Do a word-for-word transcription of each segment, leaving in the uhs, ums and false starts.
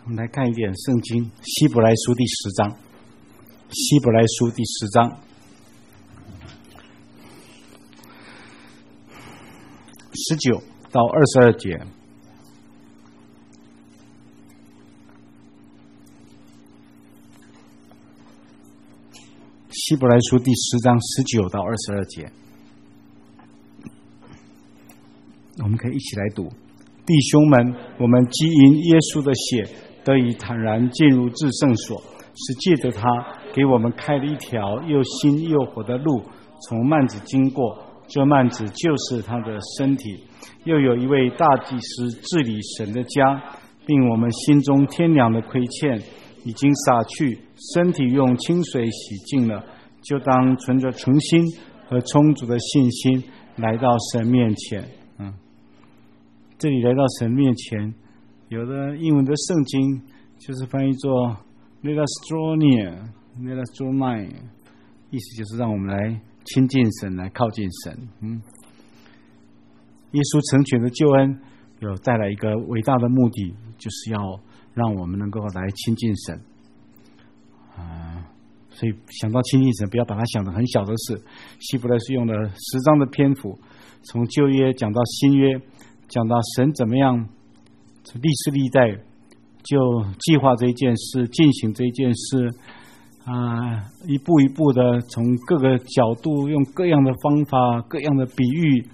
我们来看一点圣经，希伯来书第十章。希伯来书第十章十九到二十二节。希伯来书第十章十九到二十二节，我们可以一起来读。弟兄们，我们既因耶稣的血得以坦然进入至圣所，是借着他给我们开了一条又新又活的路，从幔子经过。这幔子就是他的身体。又有一位大祭司治理神的家，并我们心中天良的亏欠已经洒去，身体用清水洗净了，就当存着诚心和充足的信心来到神面前。嗯，这里来到神面前，有的英文的圣经就是翻译作 Let us draw near, Let us draw nigh， 意思就是让我们来亲近神，来靠近神。嗯，耶稣成全的救恩有带来一个伟大的目的，就是要让我们能够来亲近神。啊，所以想到亲近神，不要把它想得很小的事。希伯来书用了十章的篇幅，从旧约讲到新约，讲到神怎么样历世历代就计划这一件事，进行这一件事，啊，一步一步的从各个角度，用各样的方法、各样的比喻，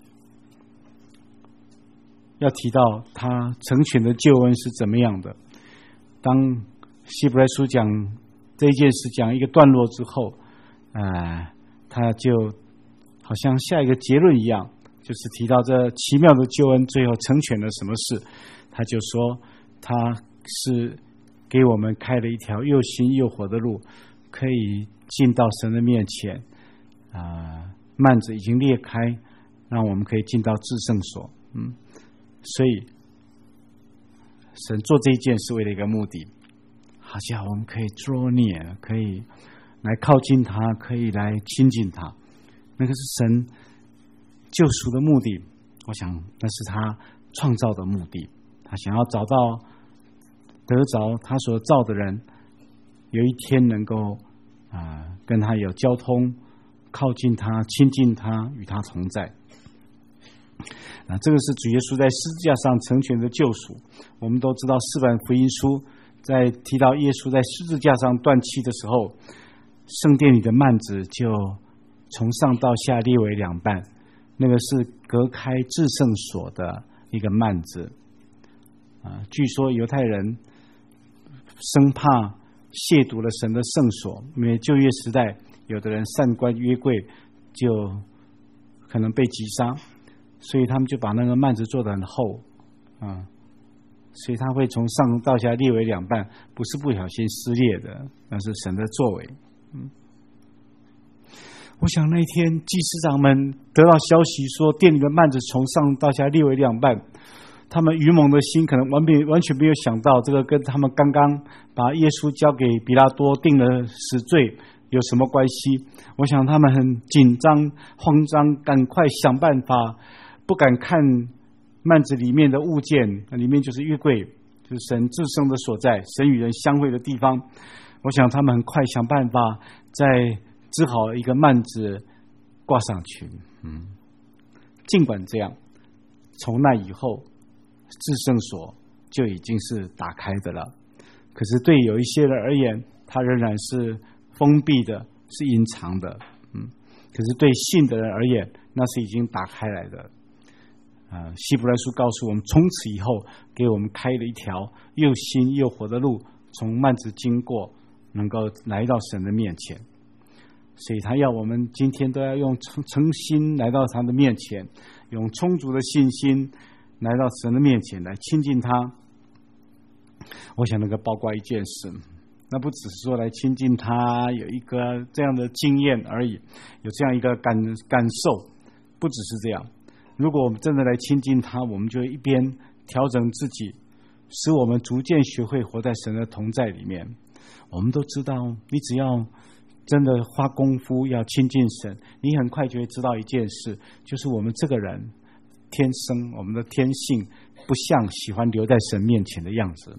要提到他成全的救恩是怎么样的。当希伯来书讲这一件事讲一个段落之后，呃，他就好像下一个结论一样，就是提到这奇妙的救恩最后成全了什么事。他就说他是给我们开了一条又新又活的路，可以进到神的面前。啊、呃，幔子已经裂开，让我们可以进到至圣所。嗯，所以神做这一件是为了一个目的，好像我们可以 draw near， 可以来靠近他，可以来亲近他。那个是神救赎的目的，我想那是他创造的目的。他想要找到得着他所造的人，有一天能够啊、呃、跟他有交通，靠近他，亲近他，与他同在。啊，这个是主耶稣在十字架上成全的救赎。我们都知道四本福音书在提到耶稣在十字架上断气的时候，圣殿里的幔子就从上到下裂为两半，那个是隔开至圣所的一个幔子。啊，据说犹太人生怕亵渎了神的圣所，因为旧约时代有的人擅观约柜就可能被击杀，所以他们就把那个幔子做得很厚，啊，所以它会从上到下裂为两半，不是不小心撕裂的，那是神的作为。嗯，我想那天祭司长们得到消息说殿里的幔子从上到下裂为两半，他们愚蒙的心可能完全完全没有想到，这个跟他们刚刚把耶稣交给比拉多定了死罪有什么关系。我想他们很紧张慌张，赶快想办法，不敢看幔子里面的物件，里面就是约柜，就是神至圣的所在，神与人相会的地方。我想他们很快想办法再织好一个幔子挂上去。嗯，尽管这样，从那以后至圣所就已经是打开的了，可是对有一些人而言，它仍然是封闭的，是隐藏的。嗯，可是对信的人而言，那是已经打开来的。呃，希伯来书告诉我们，从此以后给我们开了一条又新又活的路，从幔子经过，能够来到神的面前。所以他要我们今天都要用诚诚心来到他的面前，用充足的信心来到神的面前来亲近他。我想那个包括一件事，那不只是说来亲近他有一个这样的经验而已，有这样一个感感受，不只是这样。如果我们真的来亲近他，我们就一边调整自己，使我们逐渐学会活在神的同在里面。我们都知道，你只要真的花功夫要亲近神，你很快就会知道一件事，就是我们这个人天生我们的天性不像喜欢留在神面前的样子。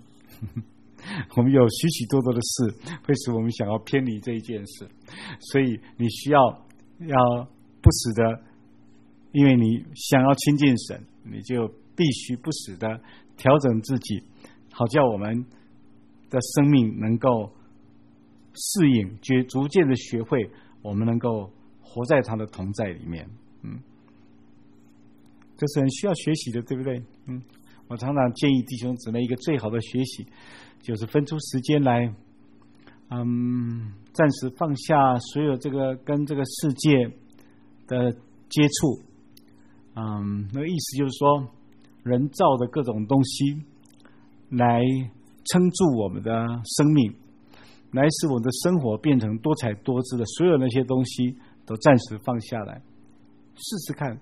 我们有许许多多的事会使我们想要偏离这一件事，所以你需要要不时的，因为你想要亲近神，你就必须不时的调整自己，好叫我们的生命能够适应，觉逐渐的学会，我们能够活在他的同在里面。嗯，这是很需要学习的，对不对？嗯，我常常建议弟兄姊妹一个最好的学习，就是分出时间来，嗯，暂时放下所有这个跟这个世界的接触。嗯，那个意思就是说，人造的各种东西来撑住我们的生命，来使我们的生活变成多彩多姿的，所有那些东西都暂时放下来，试试看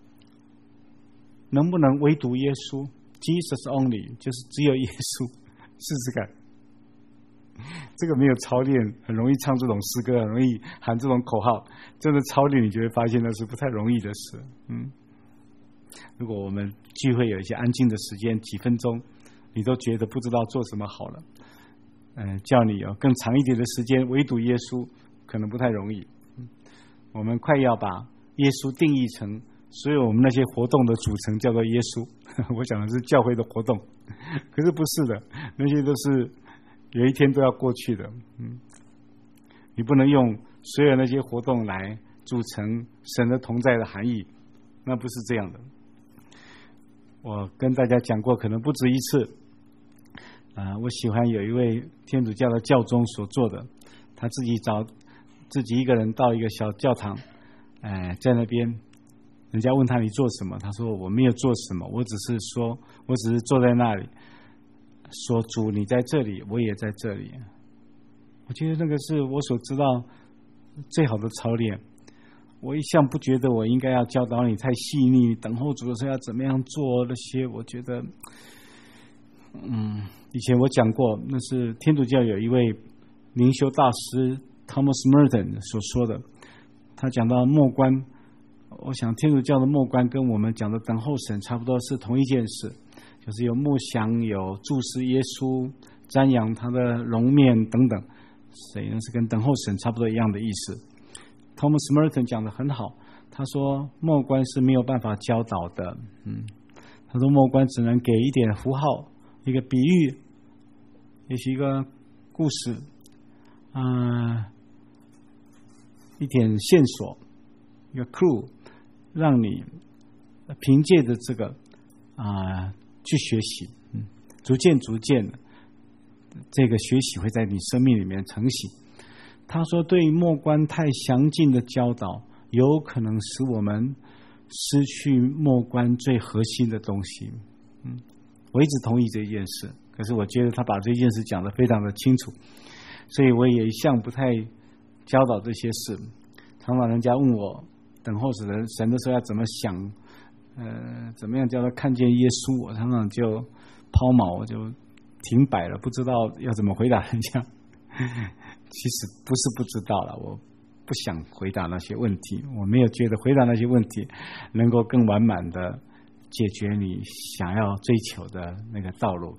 能不能唯独耶稣 Jesus only， 就是只有耶稣，试试看。这个没有操练很容易唱这种诗歌，很容易喊这种口号，真的操练你就会发现那是不太容易的事。嗯，如果我们聚会有一些安静的时间，几分钟你都觉得不知道做什么好了，呃，叫你有更长一点的时间唯独耶稣可能不太容易。嗯，我们快要把耶稣定义成所有我们那些活动的组成叫做耶稣，我想的是教会的活动，可是不是的，那些都是有一天都要过去的。嗯，你不能用所有那些活动来组成神的同在的含义，那不是这样的。我跟大家讲过，可能不止一次。啊、呃，我喜欢有一位天主教的教宗所做的，他自己找自己一个人到一个小教堂，哎、呃，在那边，人家问他你做什么，他说我没有做什么，我只是说，我只是坐在那里，说主你在这里，我也在这里。我觉得那个是我所知道最好的操练。我一向不觉得我应该要教导你太细腻，等候主的时候要怎么样做那些，我觉得，嗯，以前我讲过，那是天主教有一位灵修大师 Thomas Merton 所说的，他讲到默观，我想天主教的默观跟我们讲的等候神差不多是同一件事，就是有默想，有注视耶稣，瞻仰他的容面等等，所以那是跟等候神差不多一样的意思。Thomas Merton 讲得很好，他说默观是没有办法教导的。嗯，他说默观只能给一点符号，一个比喻，也许一个故事，嗯、呃，一点线索，一个 clue， 让你凭借着这个啊、呃、去学习，嗯，逐渐逐渐的，这个学习会在你生命里面成型。他说对于默观太详尽的教导，有可能使我们失去默观最核心的东西。嗯，我一直同意这件事，可是我觉得他把这件事讲得非常的清楚，所以我也一向不太教导这些事。常常人家问我等候神的神的时候要怎么想，呃，怎么样叫他看见耶稣，我常常就抛锚，我就停摆了，不知道要怎么回答人家。其实不是不知道了，我不想回答那些问题，我没有觉得回答那些问题能够更完满的解决你想要追求的那个道路。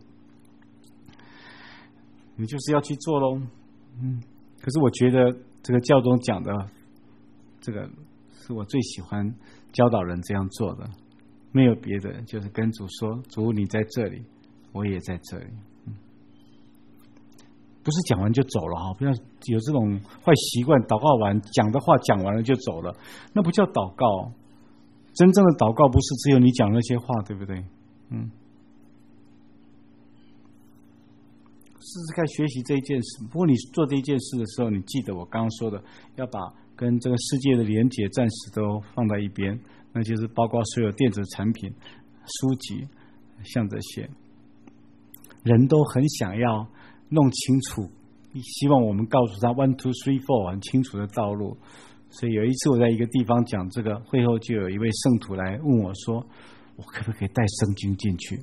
你就是要去做咯。嗯，可是我觉得这个教宗讲的这个是我最喜欢教导人这样做的，没有别的，就是跟主说，主你在这里，我也在这里。不是讲完就走了哈，不要有这种坏习惯，祷告完讲的话讲完了就走了，那不叫祷告。真正的祷告不是只有你讲那些话，对不对？嗯，试试看学习这一件事。不过你做这一件事的时候，你记得我刚刚说的，要把跟这个世界的连结暂时都放在一边，那就是包括所有电子产品、书籍，像这些，人都很想要弄清楚，希望我们告诉他 one two three four 很清楚的道路。所以有一次我在一个地方讲这个会后，就有一位圣徒来问我说，我可不可以带圣经进去？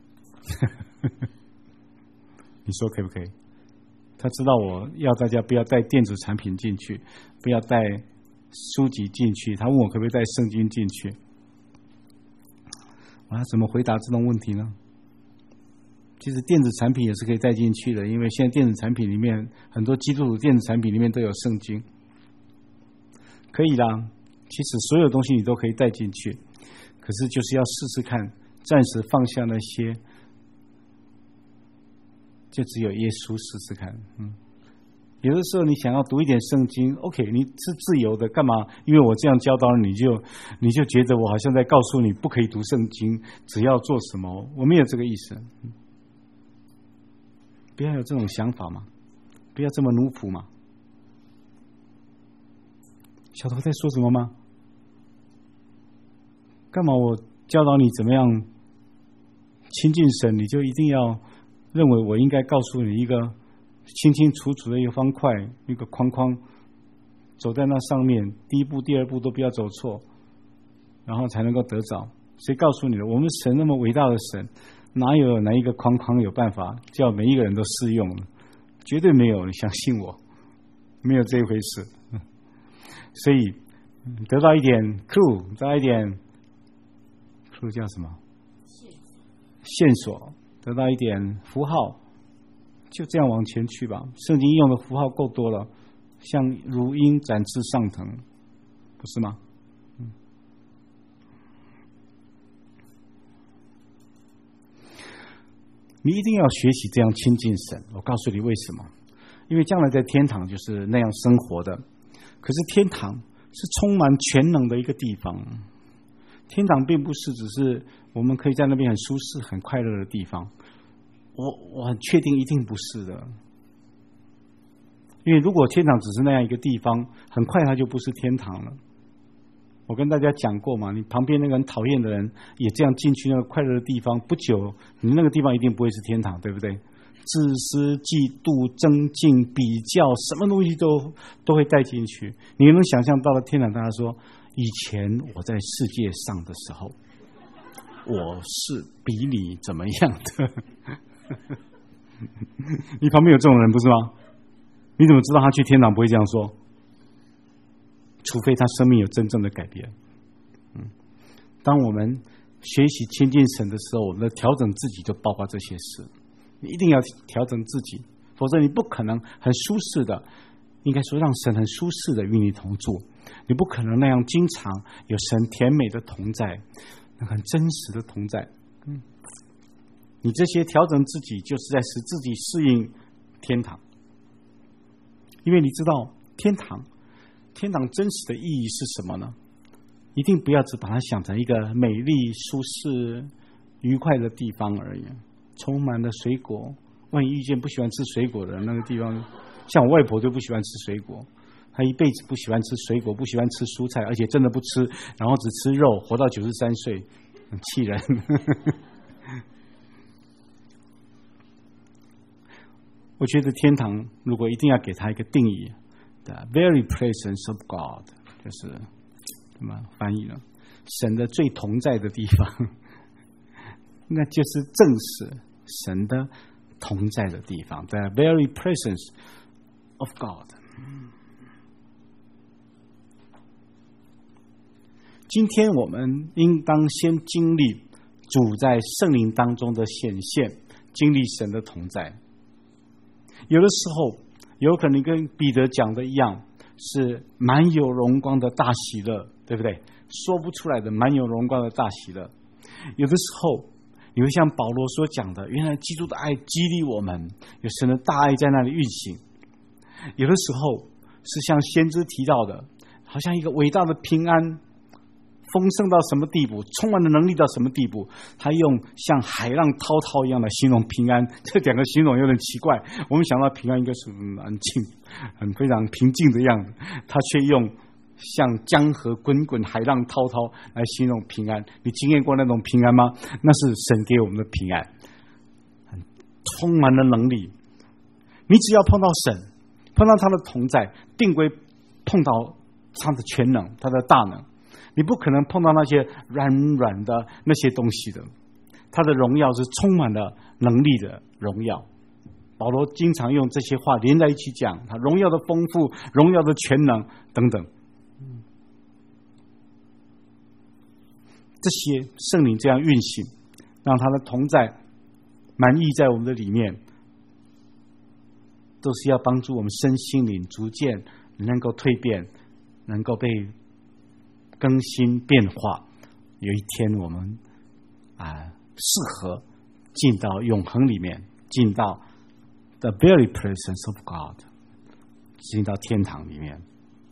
你说可不可以？他知道我要大家不要带电子产品进去，不要带书籍进去，他问我可不可以带圣经进去。我要怎么回答这种问题呢？ 其实电子产品也是可以带进去的，因为现在电子产品里面很多基督徒电子产品里面都有圣经，可以啦。其实所有东西你都可以带进去，可是就是要试试看，暂时放下那些，就只有耶稣试试看。嗯，有的时候你想要读一点圣经 ，OK， 你是自由的，干嘛？因为我这样教导你就你就觉得我好像在告诉你不可以读圣经，只要做什么，我没有这个意思。嗯，不要有这种想法嘛，不要这么奴仆嘛。小头在说什么吗？干嘛我教导你怎么样亲近神，你就一定要认为我应该告诉你一个清清楚楚的一个方块，一个框框，走在那上面，第一步第二步都不要走错，然后才能够得着。谁告诉你的？我们神那么伟大的神，哪有哪一个框框有办法叫每一个人都适用呢？绝对没有，你相信我，没有这一回事。所以得到一点 clue， 得到一点 clue 叫什么？线索，得到一点符号，就这样往前去吧。圣经用的符号够多了，像如鹰展翅上腾，不是吗？嗯，你一定要学习这样亲近神。我告诉你为什么？因为将来在天堂就是那样生活的。可是天堂是充满全能的一个地方，天堂并不是只是我们可以在那边很舒适很快乐的地方，我我很确定一定不是的。因为如果天堂只是那样一个地方，很快它就不是天堂了。我跟大家讲过嘛，你旁边那个很讨厌的人也这样进去那个快乐的地方，不久你那个地方一定不会是天堂，对不对？自私、嫉妒、争竞、比较，什么东西都都会带进去。你能想象到了天堂，大家说，以前我在世界上的时候，我是比你怎么样的？你旁边有这种人不是吗？你怎么知道他去天堂不会这样说？除非他生命有真正的改变。嗯，当我们学习亲近神的时候，我们的调整自己就包括这些事。你一定要调整自己，否则你不可能很舒适的，应该说让神很舒适的与你同住。你不可能那样经常有神甜美的同在，很真实的同在。嗯，你这些调整自己，就是在使自己适应天堂。因为你知道天堂，天堂真实的意义是什么呢？一定不要只把它想成一个美丽、舒适、愉快的地方而已。充满了水果，万一遇见不喜欢吃水果的人，那个地方，像我外婆就不喜欢吃水果，她一辈子不喜欢吃水果，不喜欢吃蔬菜，而且真的不吃，然后只吃肉，活到九十三岁，很气人。我觉得天堂如果一定要给他一个定义 ，the very presence of God， 就是怎么翻译呢？神的最同在的地方，那就是正是神的同在的地方 ，the very presence of God。今天我们应当先经历主在圣灵当中的显现，经历神的同在。有的时候有可能跟彼得讲的一样，是满有荣光的大喜乐，对不对？说不出来的满有荣光的大喜乐。有的时候你会像保罗所讲的，原来基督的爱激励我们，有神的大爱在那里运行。有的时候是像先知提到的，好像一个伟大的平安，丰盛到什么地步，充满了能力到什么地步，他用像海浪滔滔一样的形容平安。这两个形容有点奇怪，我们想到平安应该是很安静很非常平静的样子，他却用像江河滚滚海浪滔滔来形容平安。你经验过那种平安吗？那是神给我们的平安，充满了能力。你只要碰到神，碰到他的同在，定规碰到他的全能，他的大能。你不可能碰到那些软软的那些东西的，他的荣耀是充满了能力的荣耀。保罗经常用这些话连在一起讲，他荣耀的丰富，荣耀的全能等等。这些圣灵这样运行，让他的同在满溢在我们的里面，都是要帮助我们身心灵逐渐能够蜕变，能够被更新变化。有一天我们啊适合进到永恒里面，进到 the very presence of God， 进到天堂里面。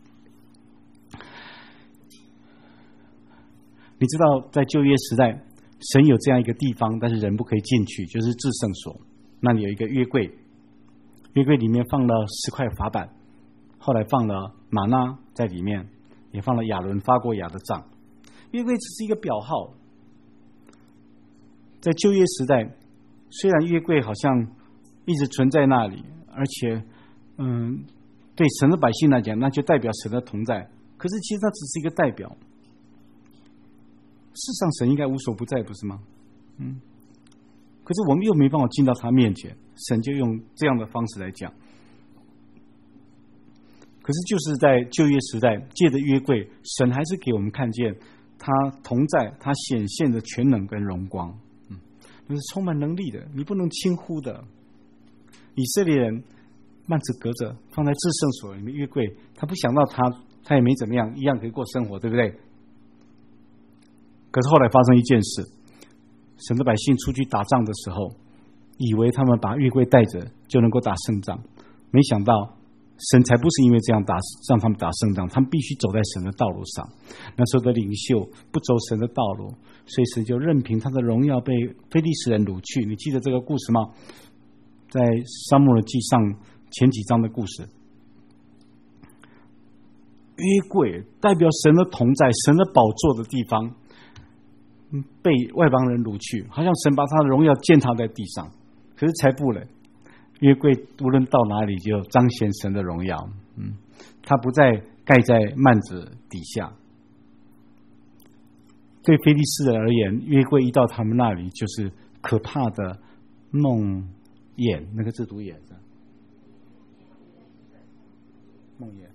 你知道在旧约时代神有这样一个地方，但是人不可以进去，就是至圣所，那里有一个约柜，约柜里面放了十块法板，后来放了玛纳在里面，也放了亚伦发过芽的杖。约柜只是一个表号。在旧约时代，虽然约柜好像一直存在那里，而且嗯，对神的百姓来讲，那就代表神的同在，可是其实它只是一个代表。事实上神应该无所不在，不是吗？嗯，可是我们又没办法进到他面前，神就用这样的方式来讲。可是就是在旧约时代，借着约柜，神还是给我们看见他同在，他显现的全能跟荣光，嗯，那是充满能力的，你不能轻忽的。以色列人幔子隔着放在至圣所里面约柜，他不想到他他也没怎么样，一样可以过生活，对不对？可是后来发生一件事，神的百姓出去打仗的时候，以为他们把约柜带着就能够打胜仗，没想到神才不是因为这样打让他们打胜仗，他们必须走在神的道路上。那时候的领袖不走神的道路，所以神就任凭他的荣耀被非利士人掳去。你记得这个故事吗？在撒母耳记上前几章的故事。约柜代表神的同在，神的宝座的地方被外邦人掳去，好像神把他的荣耀践踏在地上。可是才不了，约柜无论到哪里就彰显神的荣耀。嗯，他不再盖在幔子底下。对非利士人而言，约柜一到他们那里就是可怕的梦魇，那个字读魇是梦魇，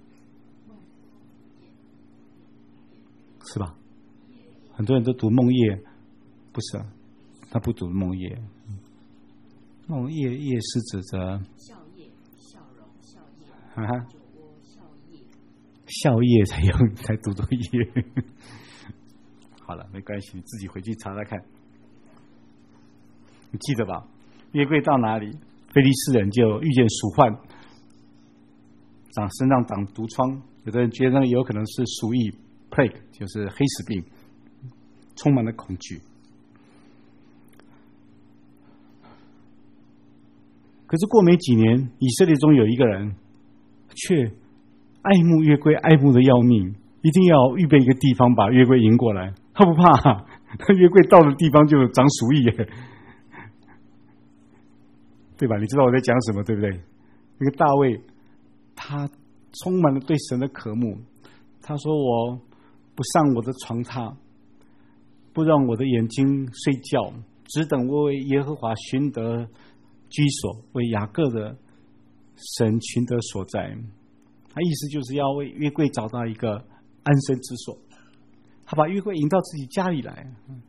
是吧？很多人都读梦魇，不是啊，他不读梦魇。梦魇魇是指着笑靨、笑容、笑靨、 啊， 酒窝、笑靨， 笑靨才用才读作魇。好了，没关系，你自己回去查查看。你记得吧？约柜到哪里，非利士人就遇见鼠患，长身上长毒疮，有的人觉得有可能是鼠疫 plague， 就是黑死病，充满了恐惧。可是过没几年，以色列中有一个人却爱慕约柜，爱慕的要命，一定要预备一个地方把约柜迎过来。他不怕，他约柜到的地方就长鼠疫耶，对吧？你知道我在讲什么，对不对？那个大卫，他充满了对神的渴慕。他说：“我不上我的床榻，不让我的眼睛睡觉，只等我为耶和华寻得居所，为雅各的神寻得所在。”他意思就是要为约柜找到一个安身之所。他把约柜引到自己家里来。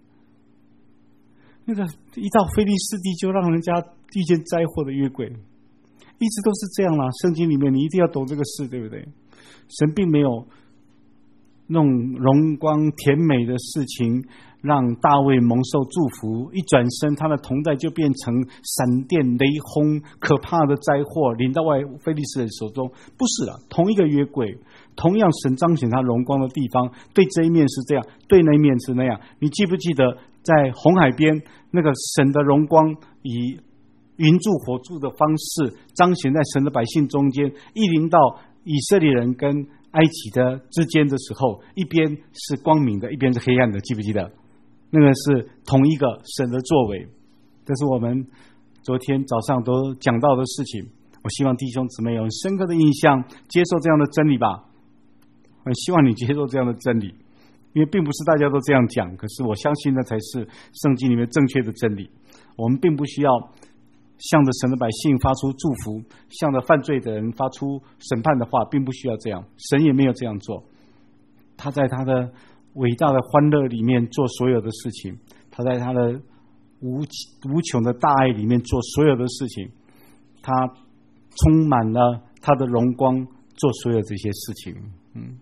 那个一到非利士地就让人家遇见灾祸的约柜，一直都是这样啦。圣经里面你一定要懂这个事，对不对？神并没有弄荣光甜美的事情让大卫蒙受祝福，一转身他的同在就变成闪电雷轰，可怕的灾祸临到外非利士人手中。不是啊，同一个约柜，同样神彰显他荣光的地方，对这一面是这样，对那一面是那样。你记不记得在红海边那个神的荣光以云柱火柱的方式彰显在神的百姓中间，一临到以色列人跟埃及的之间的时候，一边是光明的，一边是黑暗的，记不记得？那个是同一个神的作为。这是我们昨天早上都讲到的事情。我希望弟兄姊妹有深刻的印象，接受这样的真理吧。我希望你接受这样的真理，因为并不是大家都这样讲，可是我相信那才是圣经里面正确的真理。我们并不需要向着神的百姓发出祝福，向着犯罪的人发出审判的话，并不需要这样。神也没有这样做，他在他的伟大的欢乐里面做所有的事情，他在他的无无穷的大爱里面做所有的事情，他充满了他的荣光，做所有这些事情。嗯，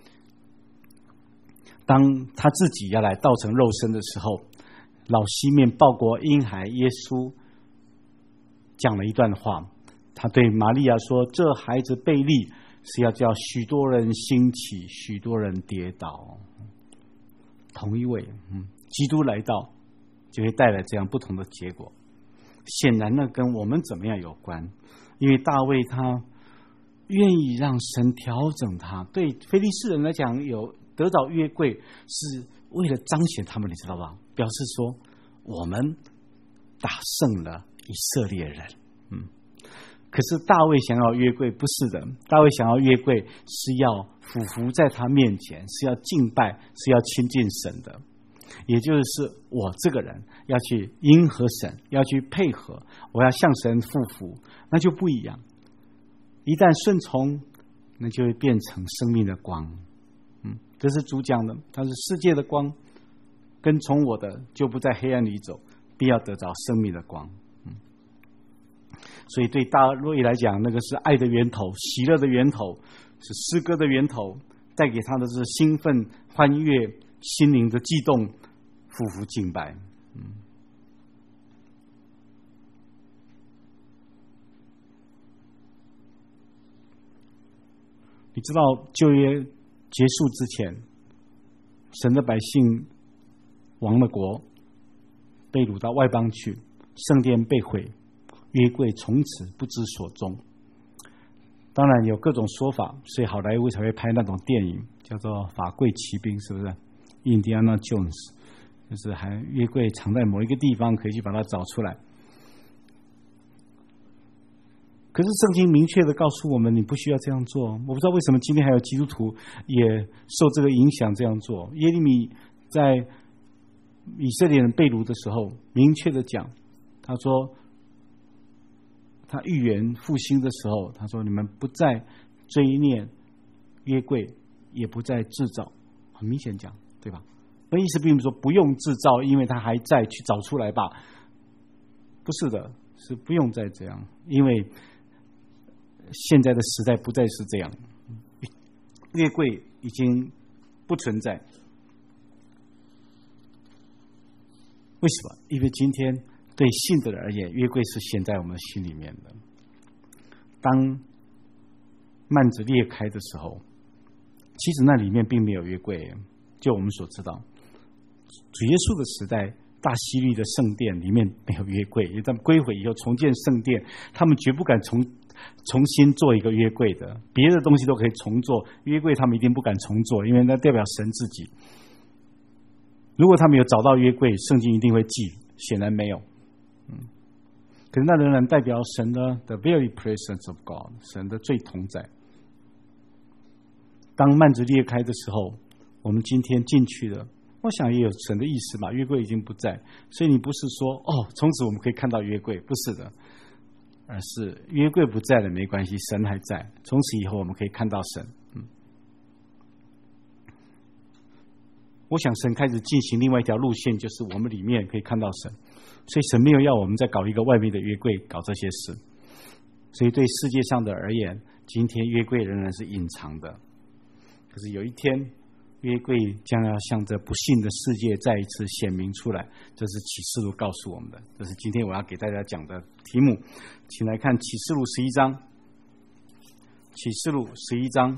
当他自己要来道成肉身的时候，老西面报国婴孩耶稣讲了一段话，他对玛利亚说：“这孩子被立是要叫许多人兴起，许多人跌倒。”同一位，嗯，基督来到，就会带来这样不同的结果。显然呢，跟我们怎么样有关，因为大卫他愿意让神调整他。对非利士人来讲，有得到约柜是为了彰显他们，你知道吧？表示说我们打胜了以色列人。嗯，可是大卫想要约柜，不是的。大卫想要约柜是要俯伏在他面前，是要敬拜，是要亲近神的。也就是我这个人要去迎合神，要去配合，我要向神俯伏，那就不一样。一旦顺从，那就会变成生命的光。嗯，这是主讲的，他是世界的光，跟从我的就不在黑暗里走，必要得着生命的光。嗯，所以对大卫来讲，那个是爱的源头，喜乐的源头，是诗歌的源头，带给他的是兴奋、欢悦、心灵的悸动、俯伏敬拜。嗯，你知道旧约结束之前，神的百姓亡了国，被掳到外邦去，圣殿被毁，约柜从此不知所踪。当然有各种说法，所以好莱坞才会拍那种电影叫做《法柜骑兵》，是不是？印第安纳 Jones， 就是还约柜藏在某一个地方，可以去把它找出来。可是圣经明确的告诉我们，你不需要这样做。我不知道为什么今天还有基督徒也受这个影响这样做。耶利米在以色列人被掳的时候，明确的讲，他说他预言复兴的时候，他说你们不再追念约柜，也不再制造。很明显讲，对吧？那意思并不是说不用制造，因为他还在，去找出来吧。不是的，是不用再这样，因为现在的时代不再是这样，约柜已经不存在。为什么？因为今天对信的人而言，约柜是显在我们心里面的。当幔子裂开的时候，其实那里面并没有约柜。就我们所知道，主耶稣的时代，大希律的圣殿里面没有约柜，因为他们归回以后重建圣殿，他们绝不敢重重新做一个约柜的，别的东西都可以重做，约柜他们一定不敢重做，因为那代表神自己。如果他们有找到约柜，圣经一定会记，显然没有。嗯，可是那仍然代表神的 the very presence of God， 神的最同在。当幔子裂开的时候，我们今天进去了，我想也有神的意思吧，约柜已经不在，所以你不是说哦，从此我们可以看到约柜，不是的，而是约柜不在了没关系，神还在，从此以后我们可以看到神。嗯，我想神开始进行另外一条路线，就是我们里面可以看到神，所以神没有要我们再搞一个外面的约柜，搞这些事。所以对世界上的而言，今天约柜仍然是隐藏的，可是有一天约柜将要向着不幸的世界再一次显明出来，这是启示录告诉我们的，这是今天我要给大家讲的题目。请来看启示录十一章，启示录十一章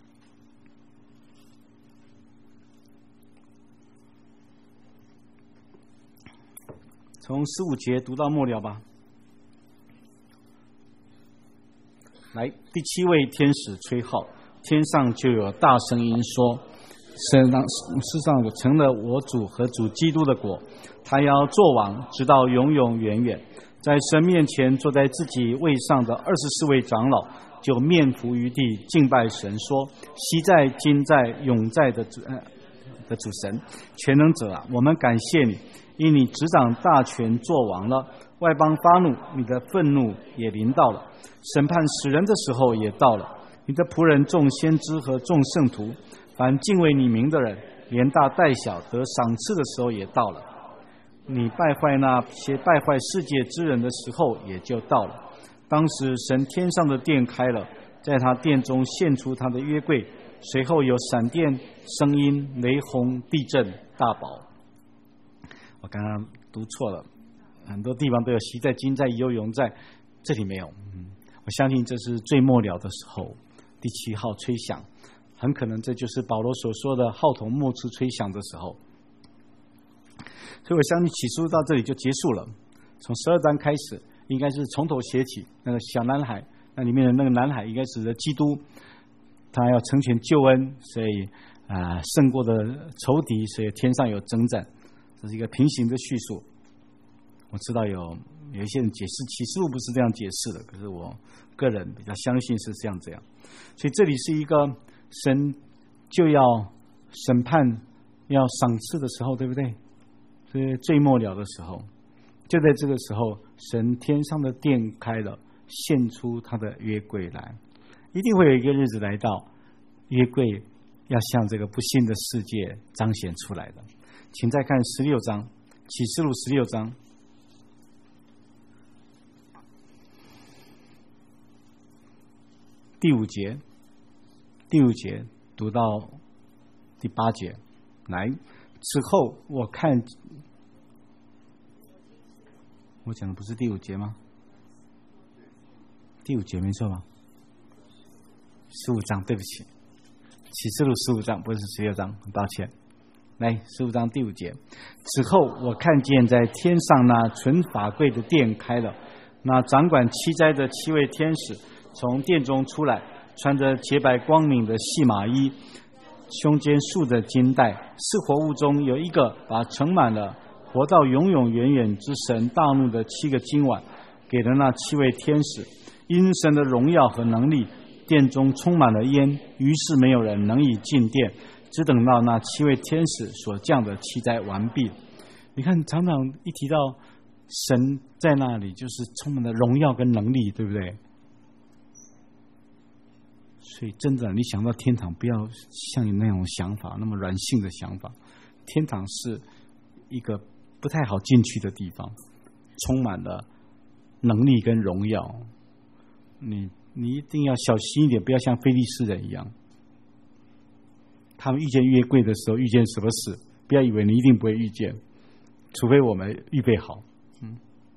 从十五节读到末了吧。来，第七位天使吹号，天上就有大声音说，世上世上成了我主和主基督的国，他要作王，直到永永远远。在神面前坐在自己位上的二十四位长老，就面伏于地敬拜神，说：昔在、今在、永在的主、呃、的主神，全能者啊，我们感谢你，因你执掌大权，作王了。外邦发怒，你的愤怒也临到了；审判死人的时候也到了。你的仆人众先知和众圣徒，凡敬畏你名的人，连大带小得赏赐的时候也到了。 你败坏那些败坏世界之人的时候也就到了。当时神天上的殿开了，在他殿中现出他的约柜，随后有闪电、声音、雷轰、地震、大宝。我刚刚读错了，很多地方都有习在、今在、以后永在，这里没有。嗯，我相信这是最末了的时候，第七号吹响，很可能这就是保罗所说的号筒末次吹响的时候。所以我相信启示录到这里就结束了。从十二章开始，应该是从头写起。那个小男孩，那里面的那个男孩应该指的基督，他要成全救恩，所以啊、呃、胜过的仇敌，所以天上有征战。这是一个平行的叙述。我知道有有一些人解释启示录不是这样解释的，可是我个人比较相信是这样这样。所以这里是一个神就要审判、要赏赐的时候，对不对？所以最末了的时候，就在这个时候，神天上的殿开了，现出他的约柜来。一定会有一个日子来到，约柜要向这个不幸的世界彰显出来的。请再看十六章，启示录十六章第五节，第五节读到第八节。来，此后我看，我讲的不是第五节吗？第五节没错吧？十五章，对不起，启示录十五章不是十六章，很抱歉。来，十五章第五节，此后我看见在天上那存法柜的殿开了，那掌管七灾的七位天使从殿中出来，穿着洁白光明的细麻衣，胸间束着金带。四活物中有一个把盛满了活到永永远远之神大怒的七个金碗给了那七位天使，因神的荣耀和能力，殿中充满了烟，于是没有人能以进殿，只等到那七位天使所降的七灾完毕。你看，常常一提到神在那里，就是充满了荣耀跟能力，对不对？所以真的，你想到天堂，不要像你那种想法，那么软性的想法。天堂是一个不太好进去的地方，充满了能力跟荣耀。你你一定要小心一点，不要像非利士人一样。他们遇见约柜的时候，遇见什么事？不要以为你一定不会遇见，除非我们预备好。嗯，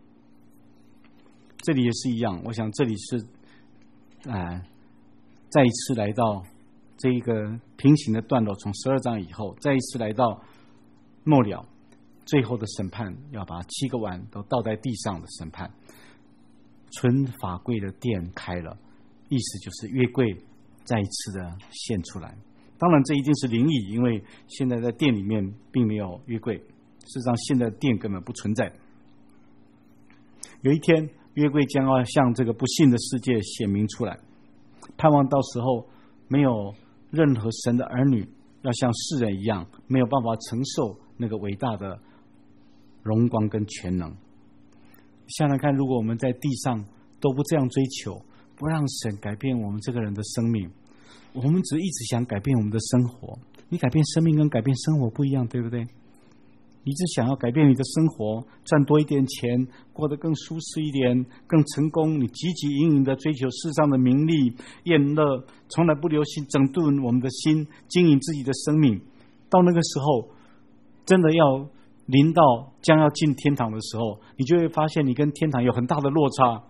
这里也是一样。我想这里是，啊、呃。再一次来到这一个平行的段落，从十二章以后，再一次来到末了，最后的审判，要把七个碗都倒在地上的审判。存法柜的殿开了，意思就是约柜再一次的现出来。当然，这一定是灵异，因为现在在殿里面并没有约柜，事实上现在殿根本不存在。有一天，约柜将要向这个不幸的世界显明出来。盼望到时候没有任何神的儿女要像世人一样，没有办法承受那个伟大的荣光跟全能。想想看，如果我们在地上都不这样追求，不让神改变我们这个人的生命，我们只一直想改变我们的生活。你改变生命跟改变生活不一样，对不对？你只想要改变你的生活，赚多一点钱，过得更舒适一点，更成功，你汲汲营营的追求世上的名利宴乐，从来不留心整顿我们的心，经营自己的生命。到那个时候，真的要临到将要进天堂的时候，你就会发现你跟天堂有很大的落差。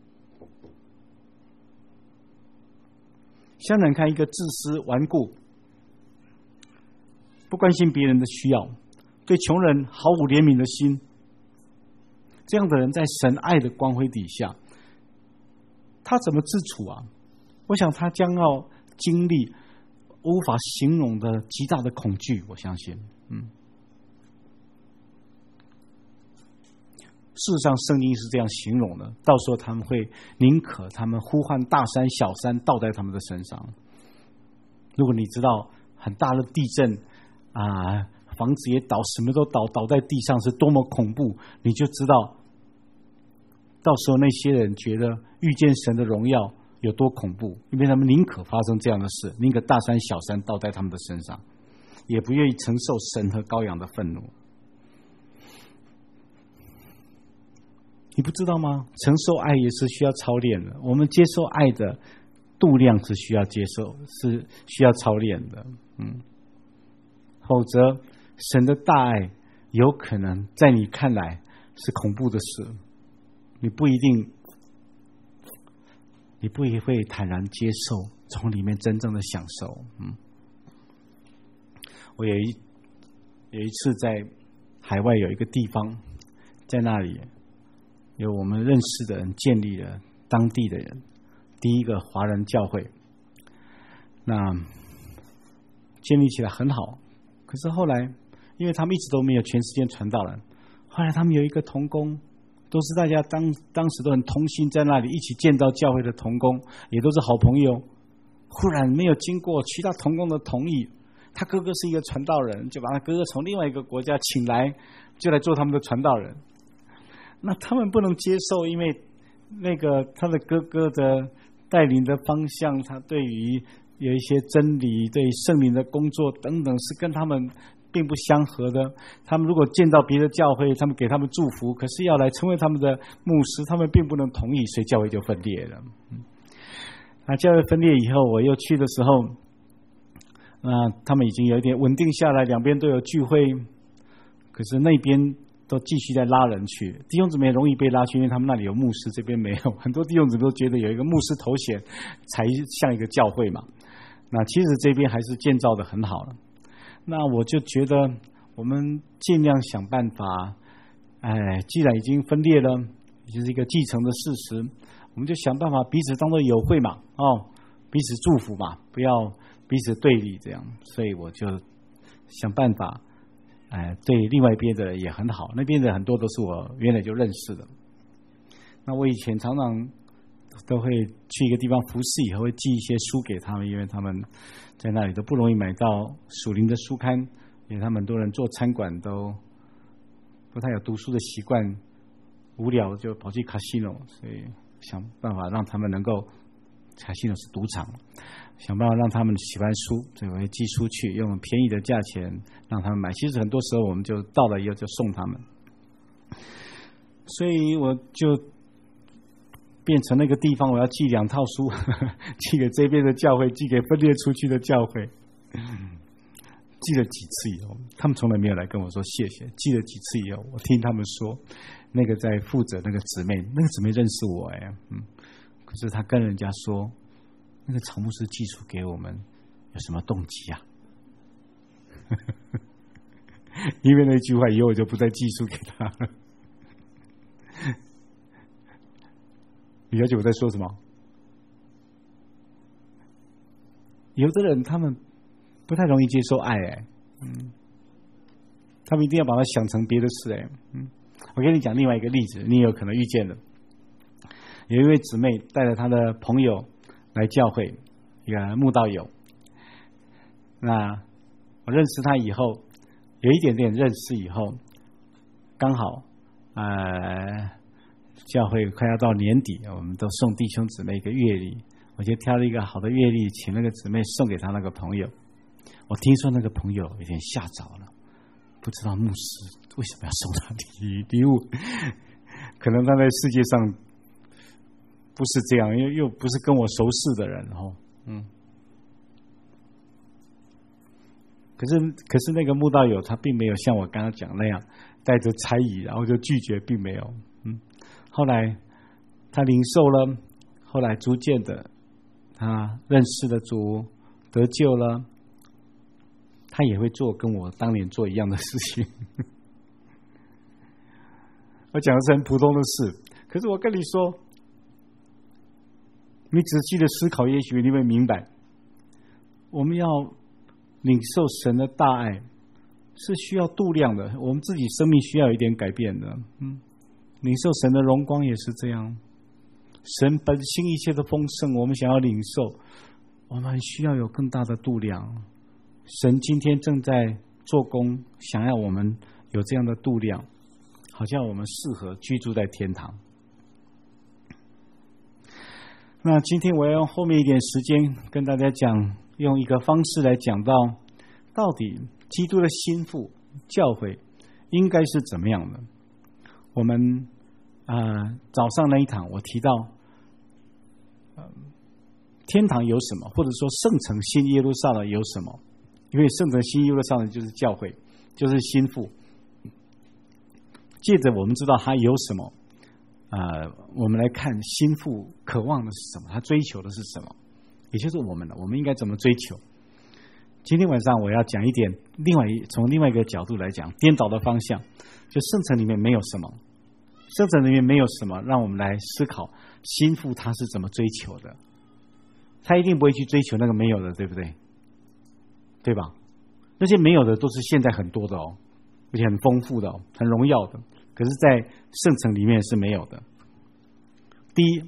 想想看，一个自私顽固，不关心别人的需要，对穷人毫无怜悯的心，这样的人在神爱的光辉底下，他怎么自处啊？我想他将要经历无法形容的极大的恐惧。我相信，嗯，事实上圣经是这样形容的，到时候他们会宁可他们呼唤大山小山倒在他们的身上。如果你知道很大的地震啊，房子也倒，什么都倒，倒在地上是多么恐怖，你就知道到时候那些人觉得遇见神的荣耀有多恐怖，因为他们宁可发生这样的事，宁可大山小山倒在他们的身上，也不愿意承受神和羔羊的愤怒。 你不知道吗？承受爱也是需要操练的，我们接受爱的度量是需要接受，是需要操练的。嗯，否则神的大爱有可能在你看来是恐怖的事，你不一定，你不一定会坦然接受，从里面真正的享受。嗯，我有一有一次在海外有一个地方，在那里有我们认识的人建立了当地的人第一个华人教会，那建立起来很好。可是后来，因为他们一直都没有全世界传道人，后来他们有一个同工，都是大家当当时都很同心，在那里一起建造教会的同工，也都是好朋友。忽然没有经过其他同工的同意，他哥哥是一个传道人，就把他哥哥从另外一个国家请来，就来做他们的传道人。那他们不能接受，因为那个他的哥哥的带领的方向，他对于有一些真理、对圣灵的工作等等，是跟他们并不相合的。他们如果见到别的教会，他们给他们祝福，可是要来成为他们的牧师，他们并不能同意，所以教会就分裂了。嗯，那教会分裂以后，我又去的时候，那他们已经有一点稳定下来，两边都有聚会，可是那边都继续在拉人去。弟兄姊妹容易被拉去，因为他们那里有牧师，这边没有。很多弟兄姊妹都觉得有一个牧师头衔才像一个教会嘛。那其实这边还是建造的很好了。那我就觉得我们尽量想办法，哎，既然已经分裂了，已经是一个继承的事实，我们就想办法彼此当作友会嘛，哦，彼此祝福嘛，不要彼此对立这样。所以我就想办法，哎，对另外一边的人也很好，那边的很多都是我原来就认识的。那我以前常常都会去一个地方服侍，以后会寄一些书给他们，因为他们在那里都不容易买到属灵的书刊，因为他们很多人做餐馆都不太有读书的习惯，无聊就跑去 casino， 所以想办法让他们能够 casino 是赌场，想办法让他们喜欢书，所以我会寄书去，用便宜的价钱让他们买。其实很多时候我们就到了以后就送他们，所以我就变成那个地方，我要寄两套书，呵呵，寄给这边的教会，寄给分裂出去的教会。寄了几次以后，他们从来没有来跟我说谢谢。寄了几次以后，我听他们说，那个在负责那个姊妹，那个姊妹认识我哎，嗯，可是他跟人家说，那个曹牧师寄书给我们，有什么动机啊？因为那句话以后我就不再寄书给他了。你了解我在说什么？有的人他们不太容易接受爱，哎，嗯，他们一定要把它想成别的事，哎，嗯，我给你讲另外一个例子，你也有可能遇见的。有一位姊妹带着她的朋友来教会，一个慕道友。那我认识他以后，有一点点认识以后，刚好，呃。教会快要到年底，我们都送弟兄姊妹一个月历，我就挑了一个好的月历，请那个姊妹送给他那个朋友。我听说那个朋友有点吓着了，不知道牧师为什么要送他礼礼物，可能他在世界上不是这样，又又不是跟我熟识的人哦，嗯。可是可是那个慕道友他并没有像我刚刚讲那样带着猜疑，然后就拒绝，并没有，嗯。后来他领受了，后来逐渐的他认识了主，得救了，他也会做跟我当年做一样的事情。我讲的是很普通的事，可是我跟你说，你仔细的思考，也许你会明白，我们要领受神的大爱是需要度量的，我们自己生命需要有一点改变的，嗯。领受神的荣光也是这样，神本性一切的丰盛，我们想要领受，我们需要有更大的度量。神今天正在做工，想要我们有这样的度量，好像我们适合居住在天堂。那今天我要用后面一点时间跟大家讲，用一个方式来讲到，到底基督的心腹教会应该是怎么样的。我们呃早上那一堂我提到，呃天堂有什么，或者说圣城新耶路撒冷有什么？因为圣城新耶路撒冷就是教会，就是心腹。借着我们知道他有什么，呃，我们来看心腹渴望的是什么，他追求的是什么，也就是我们的，我们应该怎么追求？今天晚上我要讲一点，另外一从另外一个角度来讲，颠倒的方向，就圣城里面没有什么，圣城里面没有什么，让我们来思考心腹他是怎么追求的。他一定不会去追求那个没有的，对不对？对吧？那些没有的都是现在很多的哦，而且很丰富的哦，很荣耀的。可是，在圣城里面是没有的。第一，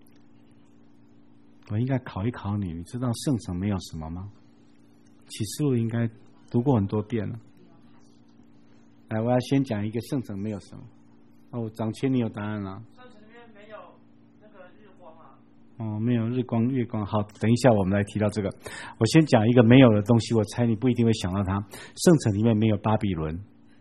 我应该考一考你，你知道圣城没有什么吗？启示录应该读过很多遍了。来，我要先讲一个圣城没有什么。哦，长谦，你有答案了。 圣城里面没有那个日光啊。 哦，没有日光、月光。好，等一下我们来提到这个。我先讲一个没有的东西，我猜你不一定会想到它。圣城里面没有巴比伦，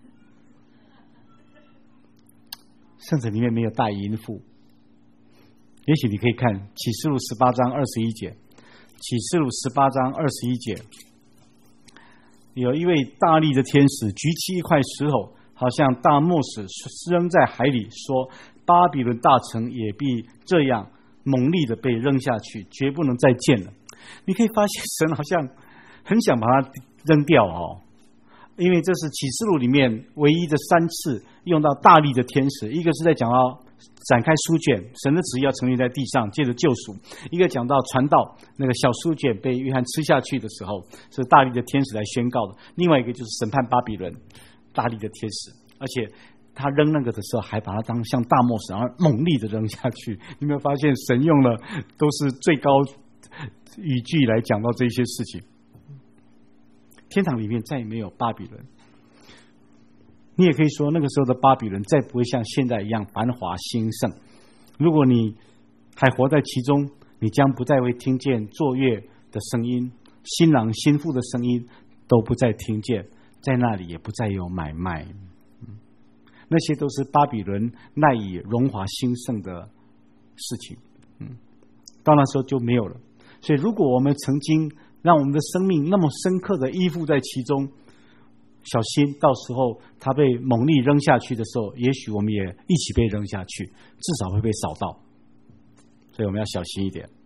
圣城里面没有大淫妇。也许你可以看启示录十八章二十一节，启示录十八章二十一节，有一位大力的天使举起一块石头，好像大磨石扔在海里，说巴比伦大城也必这样猛力的被扔下去，绝不能再见了。你可以发现神好像很想把它扔掉哦，因为这是启示录里面唯一的三次用到大力的天使，一个是在讲到展开书卷，神的旨意要成立在地上，借着救赎；一个讲到传道，那个小书卷被约翰吃下去的时候，是大力的天使来宣告的；另外一个就是审判巴比伦，大力的天使，而且他扔那个的时候，还把它当像大磨石，然后猛力的扔下去。你有没有发现神用了都是最高语句来讲到这些事情？天堂里面再也没有巴比伦。你也可以说，那个时候的巴比伦再不会像现在一样繁华兴盛。如果你还活在其中，你将不再会听见坐乐的声音，新郎新妇的声音都不再听见，在那里也不再有买卖。那些都是巴比伦赖以荣华兴盛的事情。嗯，到那时候就没有了。所以，如果我们曾经让我们的生命那么深刻的依附在其中，小心到时候他被猛力扔下去的时候，也许我们也一起被扔下去，至少会被扫到。所以我们要小心一点。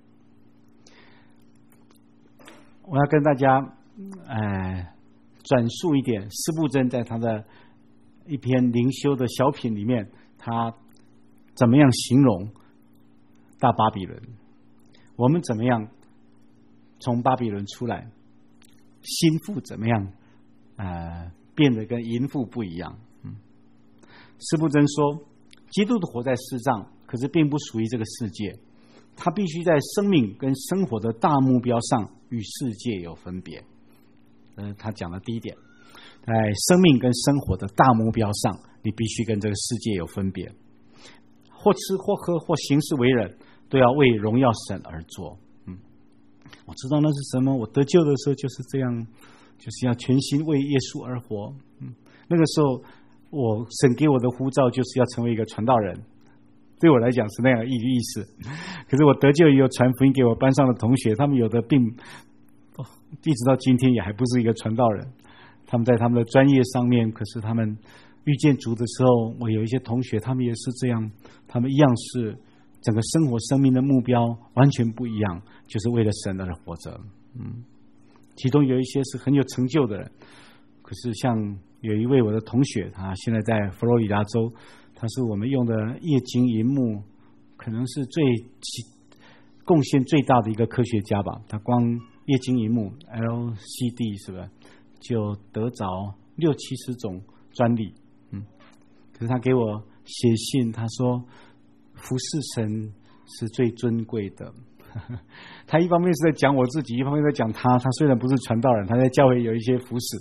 我要跟大家呃转述一点司布真在他的一篇灵修的小品里面，他怎么样形容大巴比伦，我们怎么样从巴比伦出来，心腹怎么样呃变得跟淫妇不一样。嗯，司布真说，基督徒活在世上，可是并不属于这个世界，他必须在生命跟生活的大目标上与世界有分别。呃，他讲的第一点，在生命跟生活的大目标上，你必须跟这个世界有分别，或吃或喝或行事为人，都要为荣耀神而做。嗯，我知道那是什么，我得救的时候就是这样，就是要全心为耶稣而活。嗯，那个时候我神给我的呼召就是要成为一个传道人，对我来讲是那样的意思。可是我得救以后传福音给我班上的同学，他们有的并一直到今天也还不是一个传道人。他们在他们的专业上面，可是他们遇见主的时候，我有一些同学他们也是这样，他们一样是整个生活生命的目标完全不一样，就是为了神而活着。嗯，其中有一些是很有成就的人，可是像有一位我的同学，他现在在佛罗里达州，他是我们用的液晶萤幕可能是最贡献最大的一个科学家吧。他光液晶萤幕 L C D 是吧，就得着六七十种专利。嗯，可是他给我写信，他说服侍神是最尊贵的。他一方面是在讲我自己，一方面在讲他。他虽然不是传道人，他在教会有一些服侍。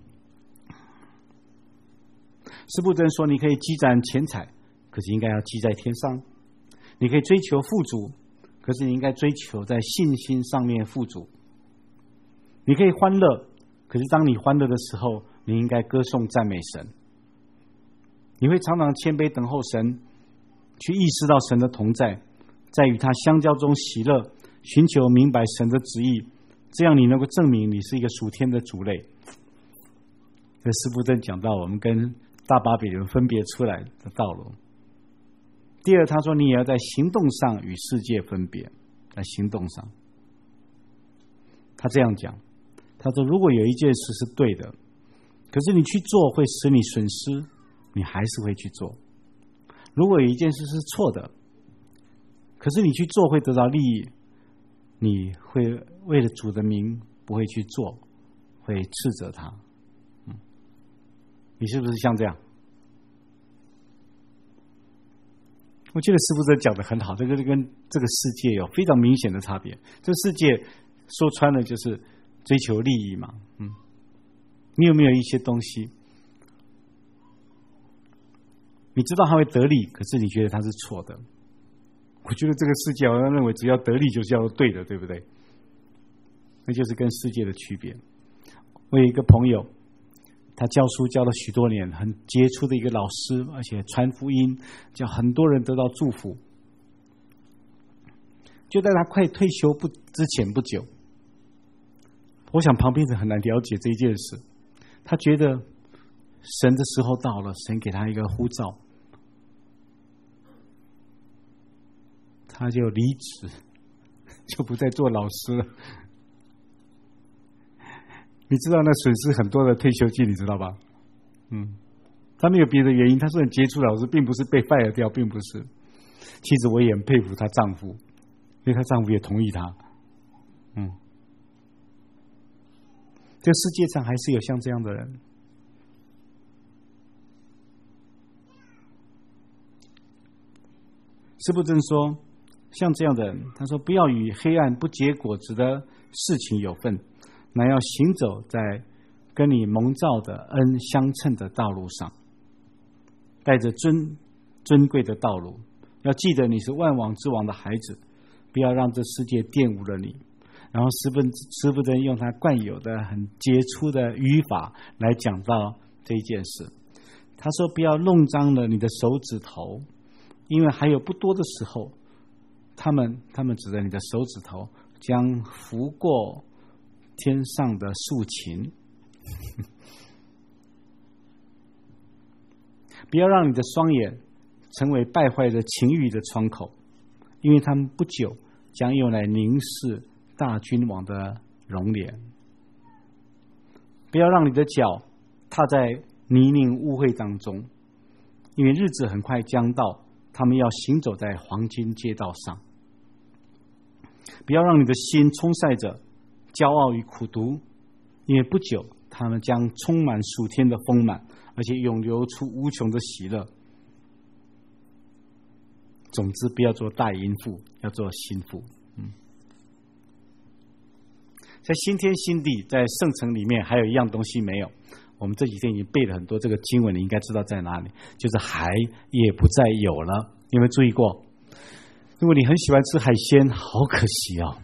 司布真说，你可以积攒钱财，可是应该要积在天上；你可以追求富足，可是你应该追求在信心上面富足；你可以欢乐，可是当你欢乐的时候，你应该歌颂赞美神。你会常常谦卑等候神， 去意识到神的同在，在与他相交中喜乐，寻求明白神的旨意，这样你能够证明你是一个属天的族类。这司布真讲到我们跟大巴比伦分别出来的道路。第二，他说你也要在行动上与世界分别，在行动上。他这样讲，他说如果有一件事是对的，可是你去做会使你损失，你还是会去做。如果有一件事是错的，可是你去做会得到利益，你会为了主的名不会去做，会斥责他。嗯，你是不是像这样？我觉得师父这讲得很好，这个跟这个世界有非常明显的差别。这个世界说穿了就是追求利益嘛，嗯，你有没有一些东西，你知道他会得利，可是你觉得他是错的？我觉得这个世界好像认为只要得利就是要对的，对不对？那就是跟世界的区别。我有一个朋友，他教书教了许多年，很杰出的一个老师，而且传福音，叫很多人得到祝福。就在他快退休不之前不久，我想旁边人很难了解这一件事。他觉得神的时候到了，神给他一个呼召，他就离职，就不再做老师了。你知道那损失很多的退休金，你知道吧？嗯，他没有别的原因，他是很杰出的老师，并不是被 fire 掉，并不是。其实我也很佩服她丈夫，因为她丈夫也同意她。嗯，这世界上还是有像这样的人。司布真说，像这样的人，他说不要与黑暗不结果子的事情有份，乃要行走在跟你蒙召的恩相称的道路上，带着尊尊贵的道路。要记得你是万王之王的孩子，不要让这世界玷污了你。然后司布司布真用他惯有的很杰出的语法来讲到这一件事。他说不要弄脏了你的手指头，因为还有不多的时候，他们他们指着你的手指头将拂过天上的竖琴。不要让你的双眼成为败坏的情欲的窗口，因为他们不久将用来凝视大君王的容脸。不要让你的脚踏在泥泞污秽当中，因为日子很快将到，他们要行走在黄金街道上。不要让你的心充塞着骄傲与苦毒，因为不久他们将充满属天的丰满，而且涌流出无穷的喜乐。总之不要做大淫妇，要做心腹。嗯，在新天新地，在圣城里面还有一样东西没有，我们这几天已经背了很多这个经文，你应该知道在哪里，就是海也不再有了。你有没有注意过？如果你很喜欢吃海鲜，好可惜哦。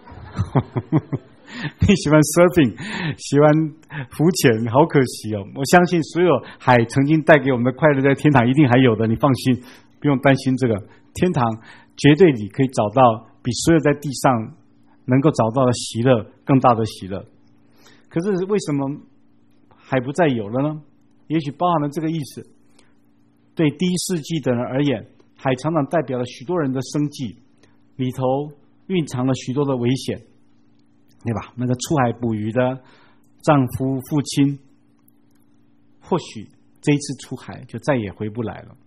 你喜欢 surfing， 喜欢浮潜，好可惜哦。我相信所有海曾经带给我们的快乐，在天堂一定还有的，你放心，不用担心这个。天堂绝对你可以找到比所有在地上能够找到的喜乐更大的喜乐。可是为什么海不再有了呢？也许包含了这个意思。对第一世纪的人而言，海常常代表了许多人的生计，里头蕴藏了许多的危险，对吧？那个出海捕鱼的丈夫、父亲，或许这一次出海就再也回不来了。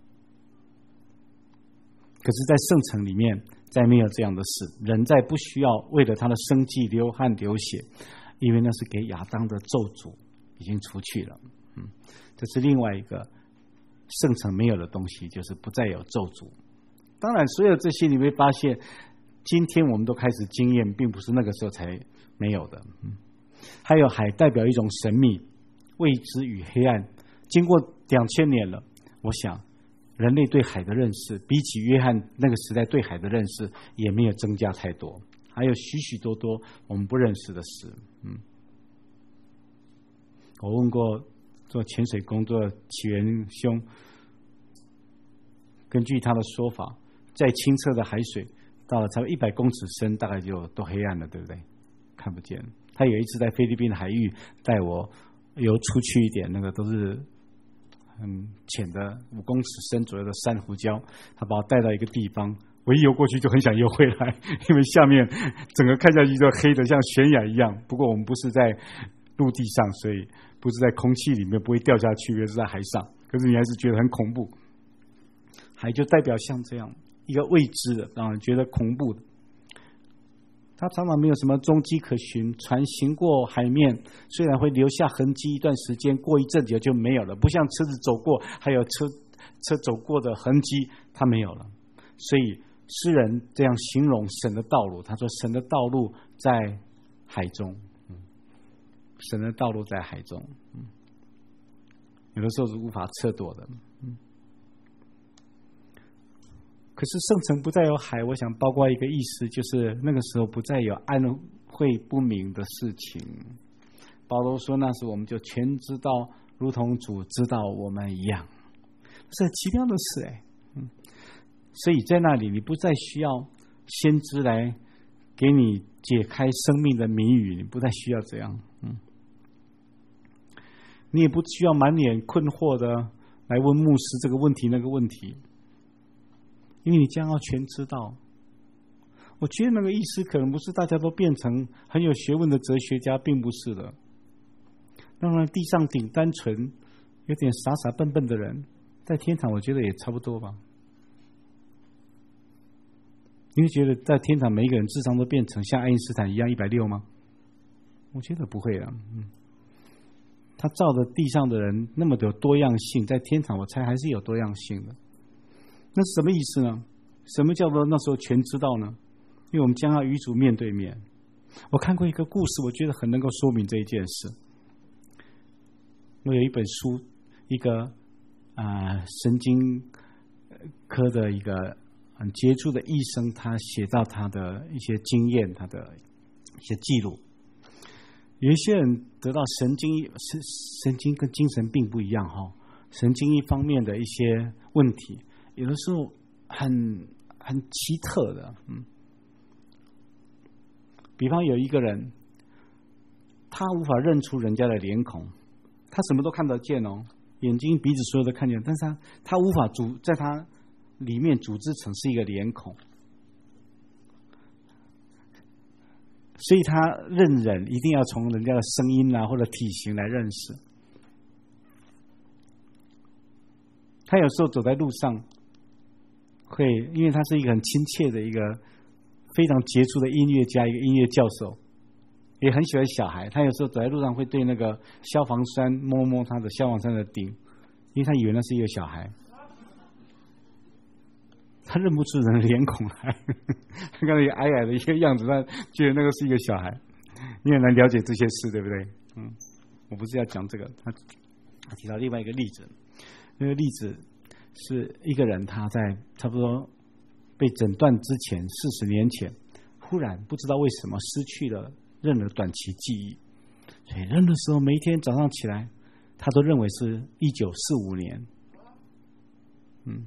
可是在圣城里面再没有这样的事，人再不需要为了他的生计流汗流血，因为那是给亚当的咒诅已经除去了。嗯，这是另外一个圣城没有的东西，就是不再有咒诅。当然所有这些你会发现，今天我们都开始经验，并不是那个时候才没有的。嗯，还有海代表一种神秘、未知与黑暗。经过两千年了，我想人类对海的认识，比起约翰那个时代对海的认识，也没有增加太多。还有许许多多我们不认识的事。嗯，我问过做潜水工作起源兄， 根据他的说法，再清澈的海水到了差不多一百公尺深，大概就都黑暗了，对不对？看不见。他有一次在菲律宾的海域带我游出去一点，那个都是很浅的五公尺深左右的珊瑚礁，他把我带到一个地方，我一游过去就很想游回来，因为下面整个看下去就黑的像悬崖一样。不过我们不是在陆地上，所以不是在空气里面，不会掉下去，也是在海上。可是你还是觉得很恐怖。海就代表像这样一个未知的，让人觉得恐怖的。它常常没有什么踪迹可循，船行过海面，虽然会留下痕迹，一段时间过一阵子就没有了，不像车子走过还有车车走过的痕迹，它没有了。所以诗人这样形容神的道路，他说神的道路在海中，嗯、神的道路在海中、嗯，有的时候是无法测度的。嗯可是圣城不再有海，我想包括一个意思，就是那个时候不再有暗晦不明的事情。保罗说那时我们就全知道，如同主知道我们一样，是很奇妙的事哎。嗯，所以在那里你不再需要先知来给你解开生命的谜语，你不再需要这样。嗯，你也不需要满脸困惑的来问牧师这个问题那个问题。因为你将要全知道。我觉得那个意思可能不是大家都变成很有学问的哲学家，并不是的。当然地上挺单纯有点傻傻笨笨的人，在天堂我觉得也差不多吧。你会觉得在天堂每一个人智商都变成像爱因斯坦一样一百六吗？我觉得不会啊。嗯，他照着地上的人那么的多样性，在天堂我猜还是有多样性的。那是什么意思呢？什么叫做那时候全知道呢？因为我们将要与主面对面。我看过一个故事，我觉得很能够说明这一件事。我有一本书，一个啊、呃、神经科的一个很杰出的医生，他写到他的一些经验，他的一些记录。有一些人得到神经神神经跟精神病不一样哈，神经一方面的一些问题。有的时候很很奇特的，嗯，比方有一个人，他无法认出人家的脸孔，他什么都看得见哦，眼睛、鼻子所有都看见，但是他他无法组在他里面组织成是一个脸孔，所以他认人一定要从人家的声音啊或者体型来认识。他有时候走在路上。会，因为他是一个很亲切的一个非常杰出的音乐家，一个音乐教授，也很喜欢小孩。他有时候走在路上会对那个消防栓摸摸他的消防栓的顶，因为他以为那是一个小孩，他认不出人的脸孔来。他看到一个矮矮的一个样子，他觉得那个是一个小孩。你很难了解这些事，对不对？嗯，我不是要讲这个，他他提到另外一个例子，那个例子。是一个人，他在差不多被诊断之前，四十年前，忽然不知道为什么失去了认了短期记忆，所以认的时候，每一天早上起来，他都认为是一九四五年。嗯，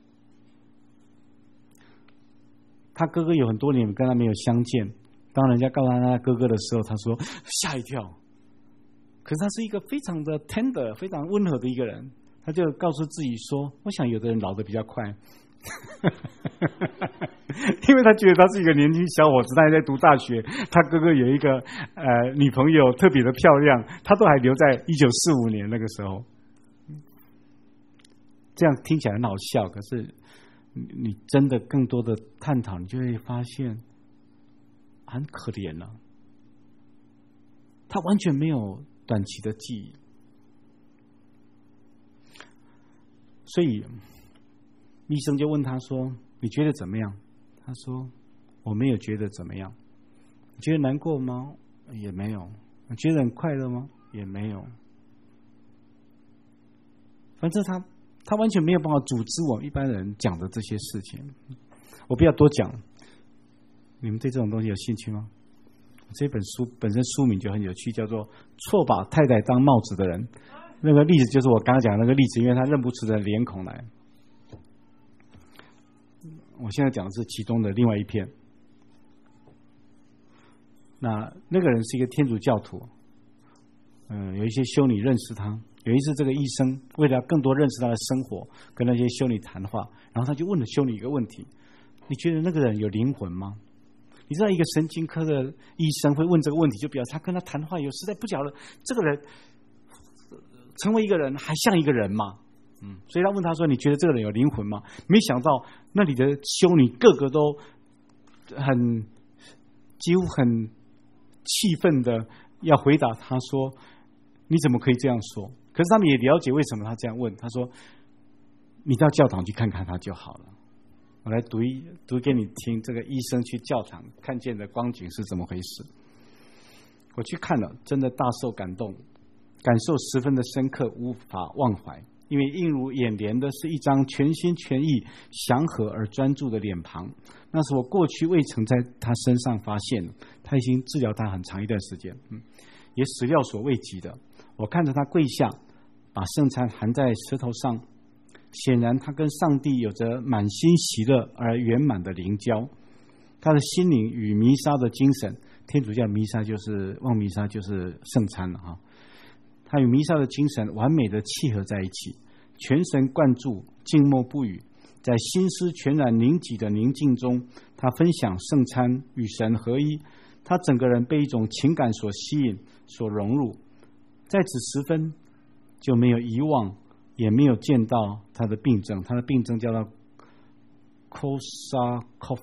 他哥哥有很多年跟他没有相见，当人家告诉他他哥哥的时候，他说吓一跳。可是他是一个非常的 tender、非常温和的一个人。他就告诉自己说：“我想有的人老得比较快，因为他觉得他是一个年轻小伙子，他还在读大学，他哥哥有一个呃女朋友特别的漂亮，他都还留在一九四五年那个时候。这样听起来很好笑，可是你真的更多的探讨，你就会发现很可怜了。他完全没有短期的记忆。”所以医生就问他说：“你觉得怎么样？”他说：“我没有觉得怎么样。”你觉得难过吗？也没有。你觉得很快乐吗？也没有。反正他他完全没有办法组织我们一般人讲的这些事情。我不要多讲。你们对这种东西有兴趣吗？这本书本身书名就很有趣，叫做《错把太太当帽子的人》。那个例子就是我刚刚讲的那个例子，因为他认不出的脸孔来。 我现在讲的是其中的另外一篇。那那个人是一个天主教徒，嗯，有一些修女认识他。有一次，这个医生为了更多认识他的生活，跟那些修女谈话，然后他就问了修女一个问题：你觉得那个人有灵魂吗？你知道一个神经科的医生会问这个问题，就表示他跟他谈话有实在不晓得这个人成为一个人还像一个人吗？嗯，所以他问他说：你觉得这个人有灵魂吗？没想到那里的修女个个都很几乎很气愤的要回答他说：你怎么可以这样说？可是他们也了解为什么他这样问。他说：你到教堂去看看他就好了。我来读一读给你听，这个医生去教堂看见的光景是怎么回事。我去看了，真的大受感动，感受十分的深刻，无法忘怀。因为映入眼帘的是一张全心全意、祥和而专注的脸庞，那是我过去未曾在他身上发现的。他已经治疗他很长一段时间，嗯，也始料所未及的。我看着他跪下，把圣餐含在舌头上，显然他跟上帝有着满心喜乐而圆满的灵交。他的心灵与弥撒的精神，天主教弥撒就是望弥撒就是圣餐了哈。他与弥撒的精神完美的契合在一起，全神贯注，静默不语，在心思全然凝集的宁静中，他分享圣餐，与神合一。他整个人被一种情感所吸引，所融入，在此时分就没有遗忘，也没有见到他的病症。他的病症叫做 Korsakoff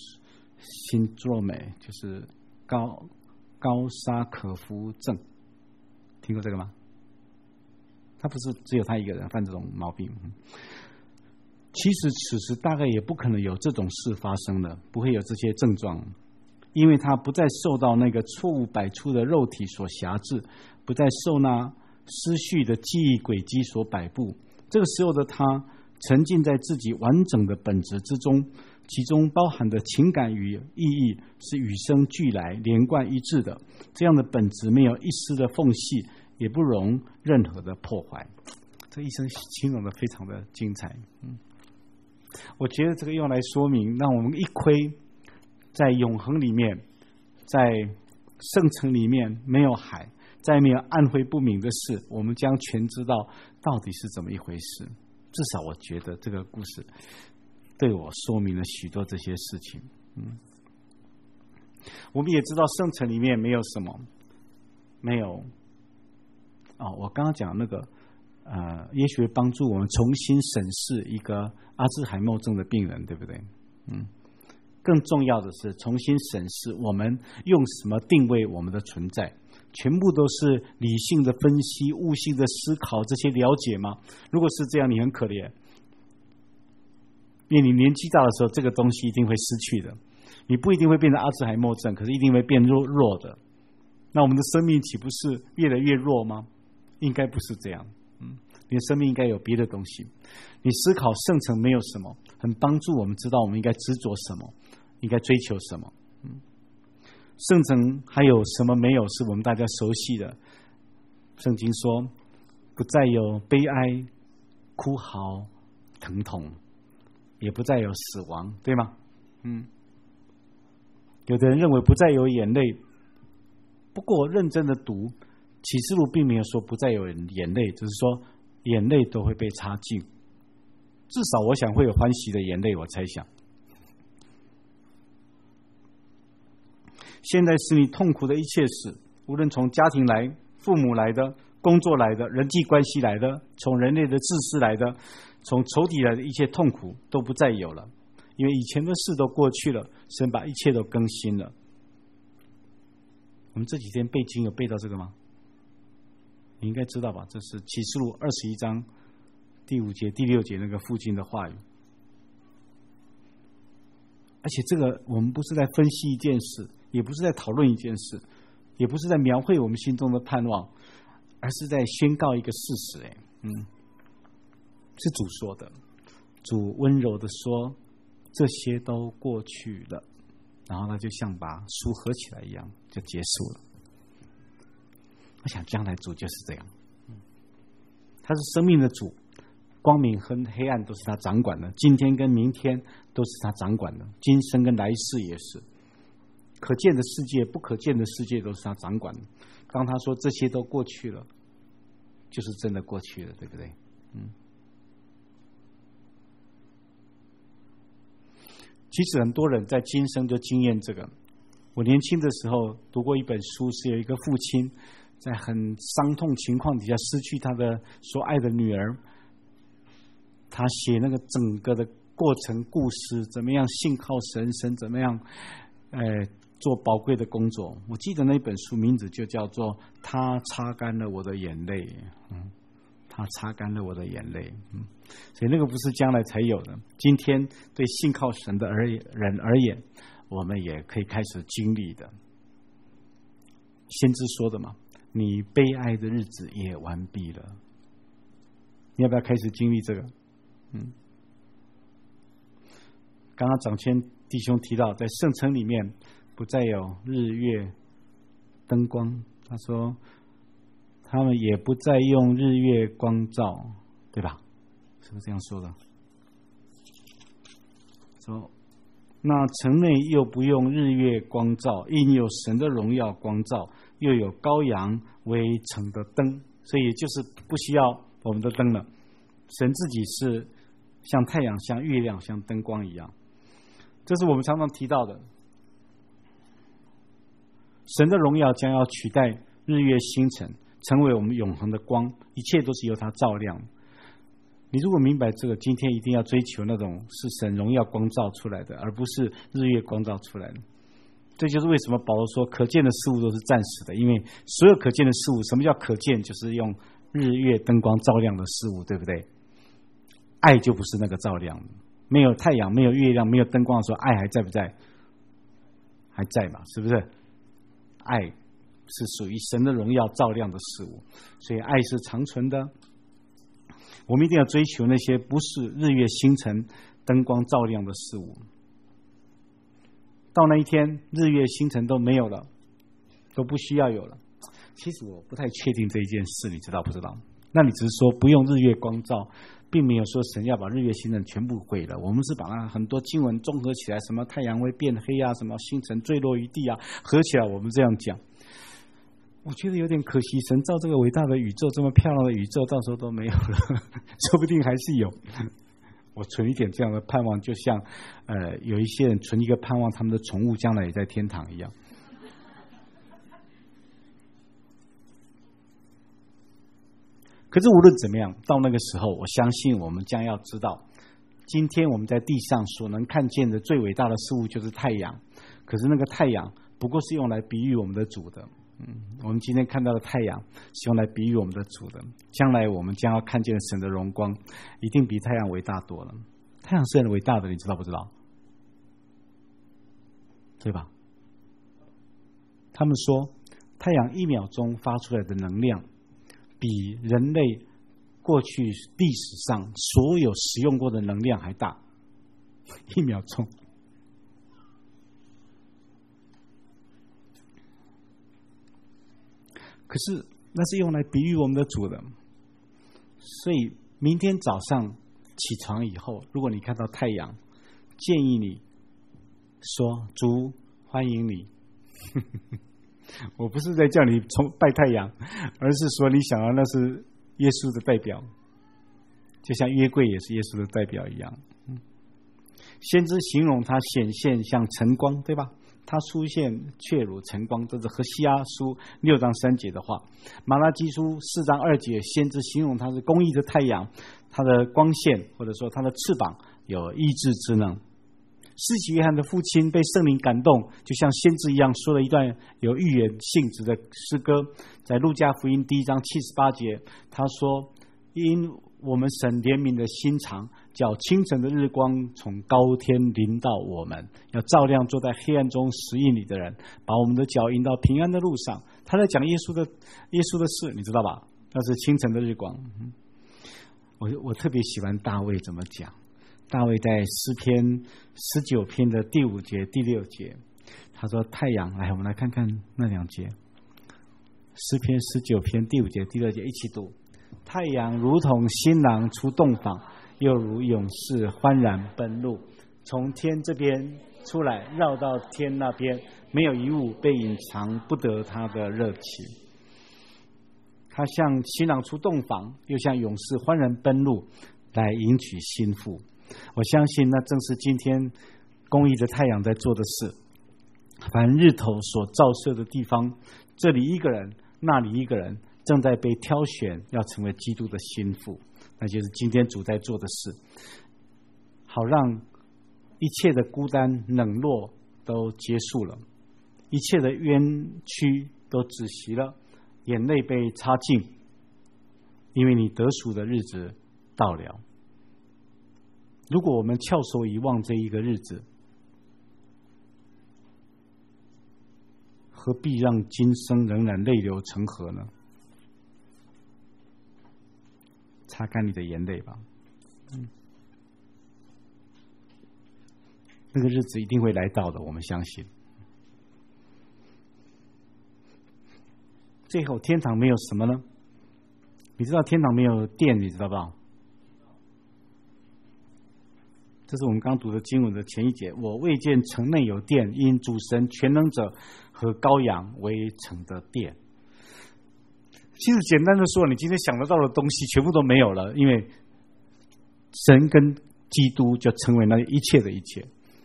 Syndrome， 就是高高沙可夫症。听过这个吗？他不是只有他一个人犯这种毛病。其实此时大概也不可能有这种事发生了，不会有这些症状，因为他不再受到那个错误百出的肉体所辖制，不再受那失序的记忆轨迹所摆布。这个时候的他沉浸在自己完整的本质之中，其中包含的情感与意义是与生俱来、连贯一致的。这样的本质没有一丝的缝隙，也不容任何的破坏。这一生形容的非常的精彩。嗯，我觉得这个用来说明，让我们一窥在永恒里面，在圣城里面没有海，在没有暗灰不明的事，我们将全知道到底是怎么一回事。至少我觉得这个故事对我说明了许多这些事情。嗯，我们也知道圣城里面没有什么，没有哦，我刚刚讲那个呃，也许会帮助我们重新审视一个阿兹海默症的病人，对不对？嗯，更重要的是重新审视我们用什么定位我们的存在。全部都是理性的分析、悟性的思考，这些了解吗？如果是这样，你很可怜，因为你年纪大的时候，这个东西一定会失去的。你不一定会变成阿兹海默症，可是一定会变弱弱的。那我们的生命岂不是越来越弱吗？应该不是这样。嗯，你的生命应该有别的东西。你思考圣城没有什么，很帮助我们知道我们应该执着什么，应该追求什么。嗯。圣城还有什么没有是我们大家熟悉的？圣经说不再有悲哀、哭嚎、疼痛，也不再有死亡，对吗？嗯，有的人认为不再有眼泪，不过认真的读启示录并没有说不再有眼泪，只是说眼泪都会被擦净，至少我想会有欢喜的眼泪，我猜想。现在使你痛苦的一切事，无论从家庭来、父母来的、工作来的、人际关系来的、从人类的自私来的、从仇敌来的一切痛苦都不再有了，因为以前的事都过去了，神把一切都更新了。我们这几天背经有背到这个吗？你应该知道吧？这是启示录二十一章第五节、第六节那个父亲的话语。而且这个我们不是在分析一件事，也不是在讨论一件事，也不是在描绘我们心中的盼望，而是在宣告一个事实。哎，嗯，是主说的。主温柔的说：“这些都过去了。”然后他就像把书合起来一样，就结束了。我想将来主就是这样，他是生命的主，光明和黑暗都是他掌管的，今天跟明天都是他掌管的，今生跟来世也是。可见的世界、不可见的世界都是他掌管的。当他说这些都过去了，就是真的过去了，对不对？嗯。其实很多人在今生就经验这个。我年轻的时候读过一本书，是有一个父亲在很伤痛情况底下失去他的所爱的女儿，他写那个整个的过程故事，怎么样信靠神，神怎么样呃做宝贵的工作。我记得那本书名字就叫做他擦干了我的眼泪。嗯，他擦干了我的眼泪。嗯，所以那个不是将来才有的，今天对信靠神的人而言，我们也可以开始经历的。先知说的嘛，你悲哀的日子也完毕了。你要不要开始经历这个？嗯，刚刚长谦弟兄提到，在圣城里面不再有日月灯光，他说他们也不再用日月光照，对吧？是不是这样说的？说那城内又不用日月光照，因有神的荣耀光照，又有羔羊为城的灯，所以就是不需要我们的灯了。神自己是像太阳、像月亮、像灯光一样，这是我们常常提到的。神的荣耀将要取代日月星辰，成为我们永恒的光，一切都是由它照亮。你如果明白这个，今天一定要追求那种是神荣耀光照出来的，而不是日月光照出来的。这就是为什么保罗说可见的事物都是暂时的，因为所有可见的事物，什么叫可见？就是用日月灯光照亮的事物，对不对？爱就不是那个照亮，没有太阳、没有月亮、没有灯光的时候，爱还在不在？还在嘛，是不是？爱是属于神的荣耀照亮的事物，所以爱是长存的。我们一定要追求那些不是日月星辰灯光照亮的事物。到那一天，日月星辰都没有了，都不需要有了。其实我不太确定这一件事，你知道不知道？那你只是说不用日月光照，并没有说神要把日月星辰全部毁了。我们是把那很多经文综合起来，什么太阳会变黑啊，什么星辰坠落于地啊，合起来我们这样讲。我觉得有点可惜，神造这个伟大的宇宙，这么漂亮的宇宙，到时候都没有了，说不定还是有。我存一点这样的盼望，就像呃有一些人存一个盼望，他们的宠物将来也在天堂一样。可是无论怎么样，到那个时候，我相信我们将要知道，今天我们在地上所能看见的最伟大的事物就是太阳。可是那个太阳不过是用来比喻我们的主的。嗯，我们今天看到的太阳是用来比喻我们的主的，将来我们将要看见神的荣光，一定比太阳伟大多了。太阳是很伟大的，你知道不知道？对吧？他们说，太阳一秒钟发出来的能量，比人类过去历史上所有使用过的能量还大。一秒钟。可是那是用来比喻我们的主的，所以明天早上起床以后，如果你看到太阳，建议你说主欢迎你。我不是在叫你崇拜太阳，而是说你想要那是耶稣的代表，就像约柜也是耶稣的代表一样。先知形容他显现像晨光，对吧？他出现却如晨光，这是何西阿书六章三节的话。马拉基书四章二节，先知形容他是公义的太阳，他的光线或者说他的翅膀有医治之能。施洗约翰的父亲被圣灵感动，就像先知一样，说了一段有预言性质的诗歌，在路加福音第一章七十八节，他说：因我们神怜悯的心肠，叫清晨的日光从高天临到我们，要照亮坐在黑暗中死荫里的人，把我们的脚引到平安的路上。他在讲耶稣的耶稣的事，你知道吧？那是清晨的日光。我我特别喜欢大卫怎么讲。大卫在诗篇十九篇的第五节、第六节，他说：“太阳，来，我们来看看那两节。诗篇十九篇第五节、第六节，一起读。太阳如同新郎出洞房，又如勇士欢然奔路。 从天这边出来，绕到天那边，没有一物被隐藏不得他的热情。他像新郎出洞房，又像勇士欢然奔路，来迎娶新妇。我相信那正是今天公义的太阳在做的事。凡日头所照射的地方，这里一个人，那里一个人，正在被挑选，要成为基督的心腹，那就是今天主在做的事，好让一切的孤单冷落都结束了，一切的冤屈都止息了，眼泪被擦净，因为你得赎的日子到了。如果我们翘首以望这一个日子，何必让今生仍然泪流成河呢？擦干你的眼泪吧。嗯，那个日子一定会来到的，我们相信。最后，天堂没有什么呢？你知道天堂没有殿，你知道吧？这是我们刚读的经文的前一节。我未见城内有殿，因主神全能者和羔羊为城的殿。其实简单的说，你今天想得到的东西全部都没有了，因为神跟基督就成为那一切的一切。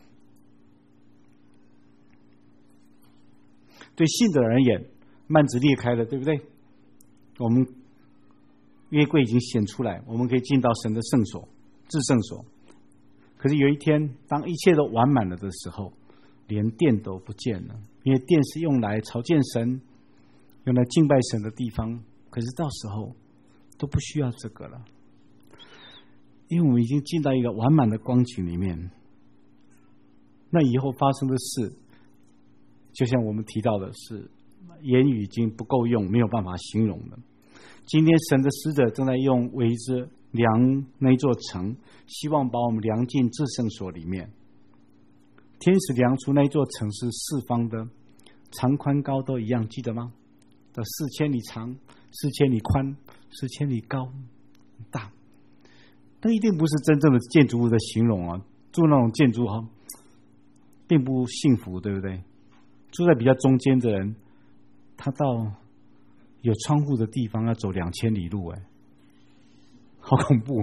对信的人而言，幔子裂开了，对不对？我们约柜已经显出来，我们可以进到神的圣所、至圣所。可是有一天，当一切都完满了的时候，连殿都不见了，因为殿是用来朝见神、用来敬拜神的地方。可是到时候都不需要这个了，因为我们已经进到一个完满的光景里面。那以后发生的事，就像我们提到的是，言语已经不够用，没有办法形容了。今天神的使者正在用围着量那一座城，希望把我们量进至圣所里面。天使量出那一座城是四方的，长宽高都一样，记得吗？的四千里长，四千里宽，四千里高，大。但一定不是真正的建筑物的形容啊！住那种建筑哈，并不幸福，对不对？住在比较中间的人，他到有窗户的地方要走两千里路，哎，好恐怖！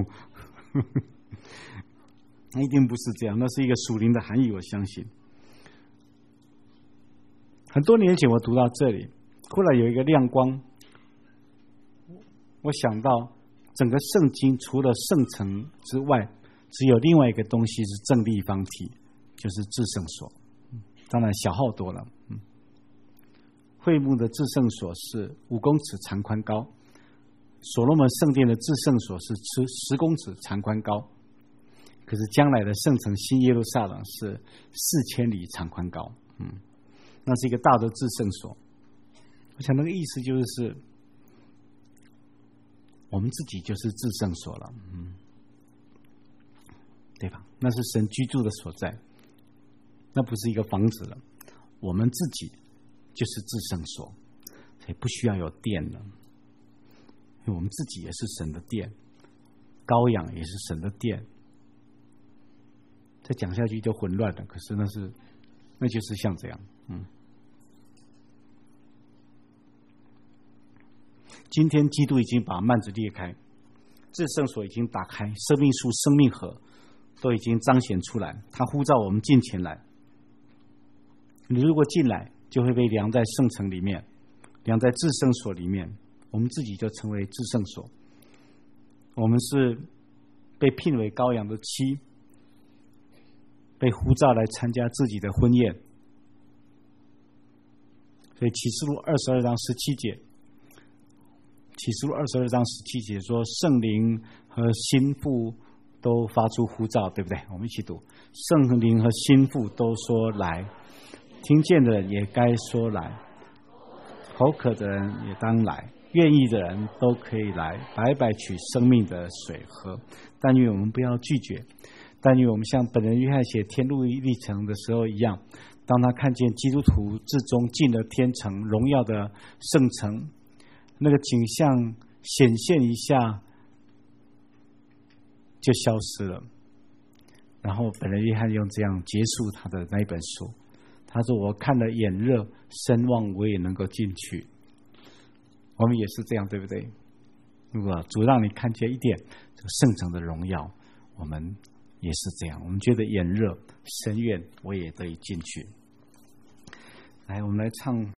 那一定不是这样，那是一个属灵的含义，我相信。很多年前我读到这里，后来有一个亮光，我想到整个圣经除了圣城之外，只有另外一个东西是正立方体，就是至圣所。当然小号多了。嗯，会幕的至圣所是五公尺长宽高，所罗门圣殿的至圣所是十公尺长宽高，可是将来的圣城新耶路撒冷是四千里长宽高。嗯，那是一个大的至圣所。我想那个意思就是，我们自己就是至圣所了，嗯，对吧？那是神居住的所在，那不是一个房子了，我们自己就是至圣所，所以不需要有殿了，因为我们自己也是神的殿，羔羊也是神的殿。再讲下去就混乱了，可是那是，那就是像这样，嗯。今天基督已经把幔子裂开，至圣所已经打开，生命树、生命河都已经彰显出来，他呼召我们进前来。你如果进来，就会被量在圣城里面，量在至圣所里面，我们自己就成为至圣所。我们是被聘为羔羊的妻，被呼召来参加自己的婚宴。所以启示录二十二章十七节，启示录二十二章十七节说，圣灵和心腹都发出呼召，对不对？我们一起读，圣灵和心腹都说来，听见的人也该说来，口渴的人也当来，愿意的人都可以来，白白取生命的水喝。但愿我们不要拒绝，但愿我们像本人约翰写天路历程的时候一样，当他看见基督徒至终进了天城荣耀的圣城，那个景象显现一下就消失了， 然后本人约翰用这样结束他的那一本书，他说：“我看了眼热，声望我也能够进去。”我们也是这样，对不对？如果主让你看见一点这个圣城的荣耀，我们也是这样。我们觉得眼热，深愿我也得以进去。来，我们来唱。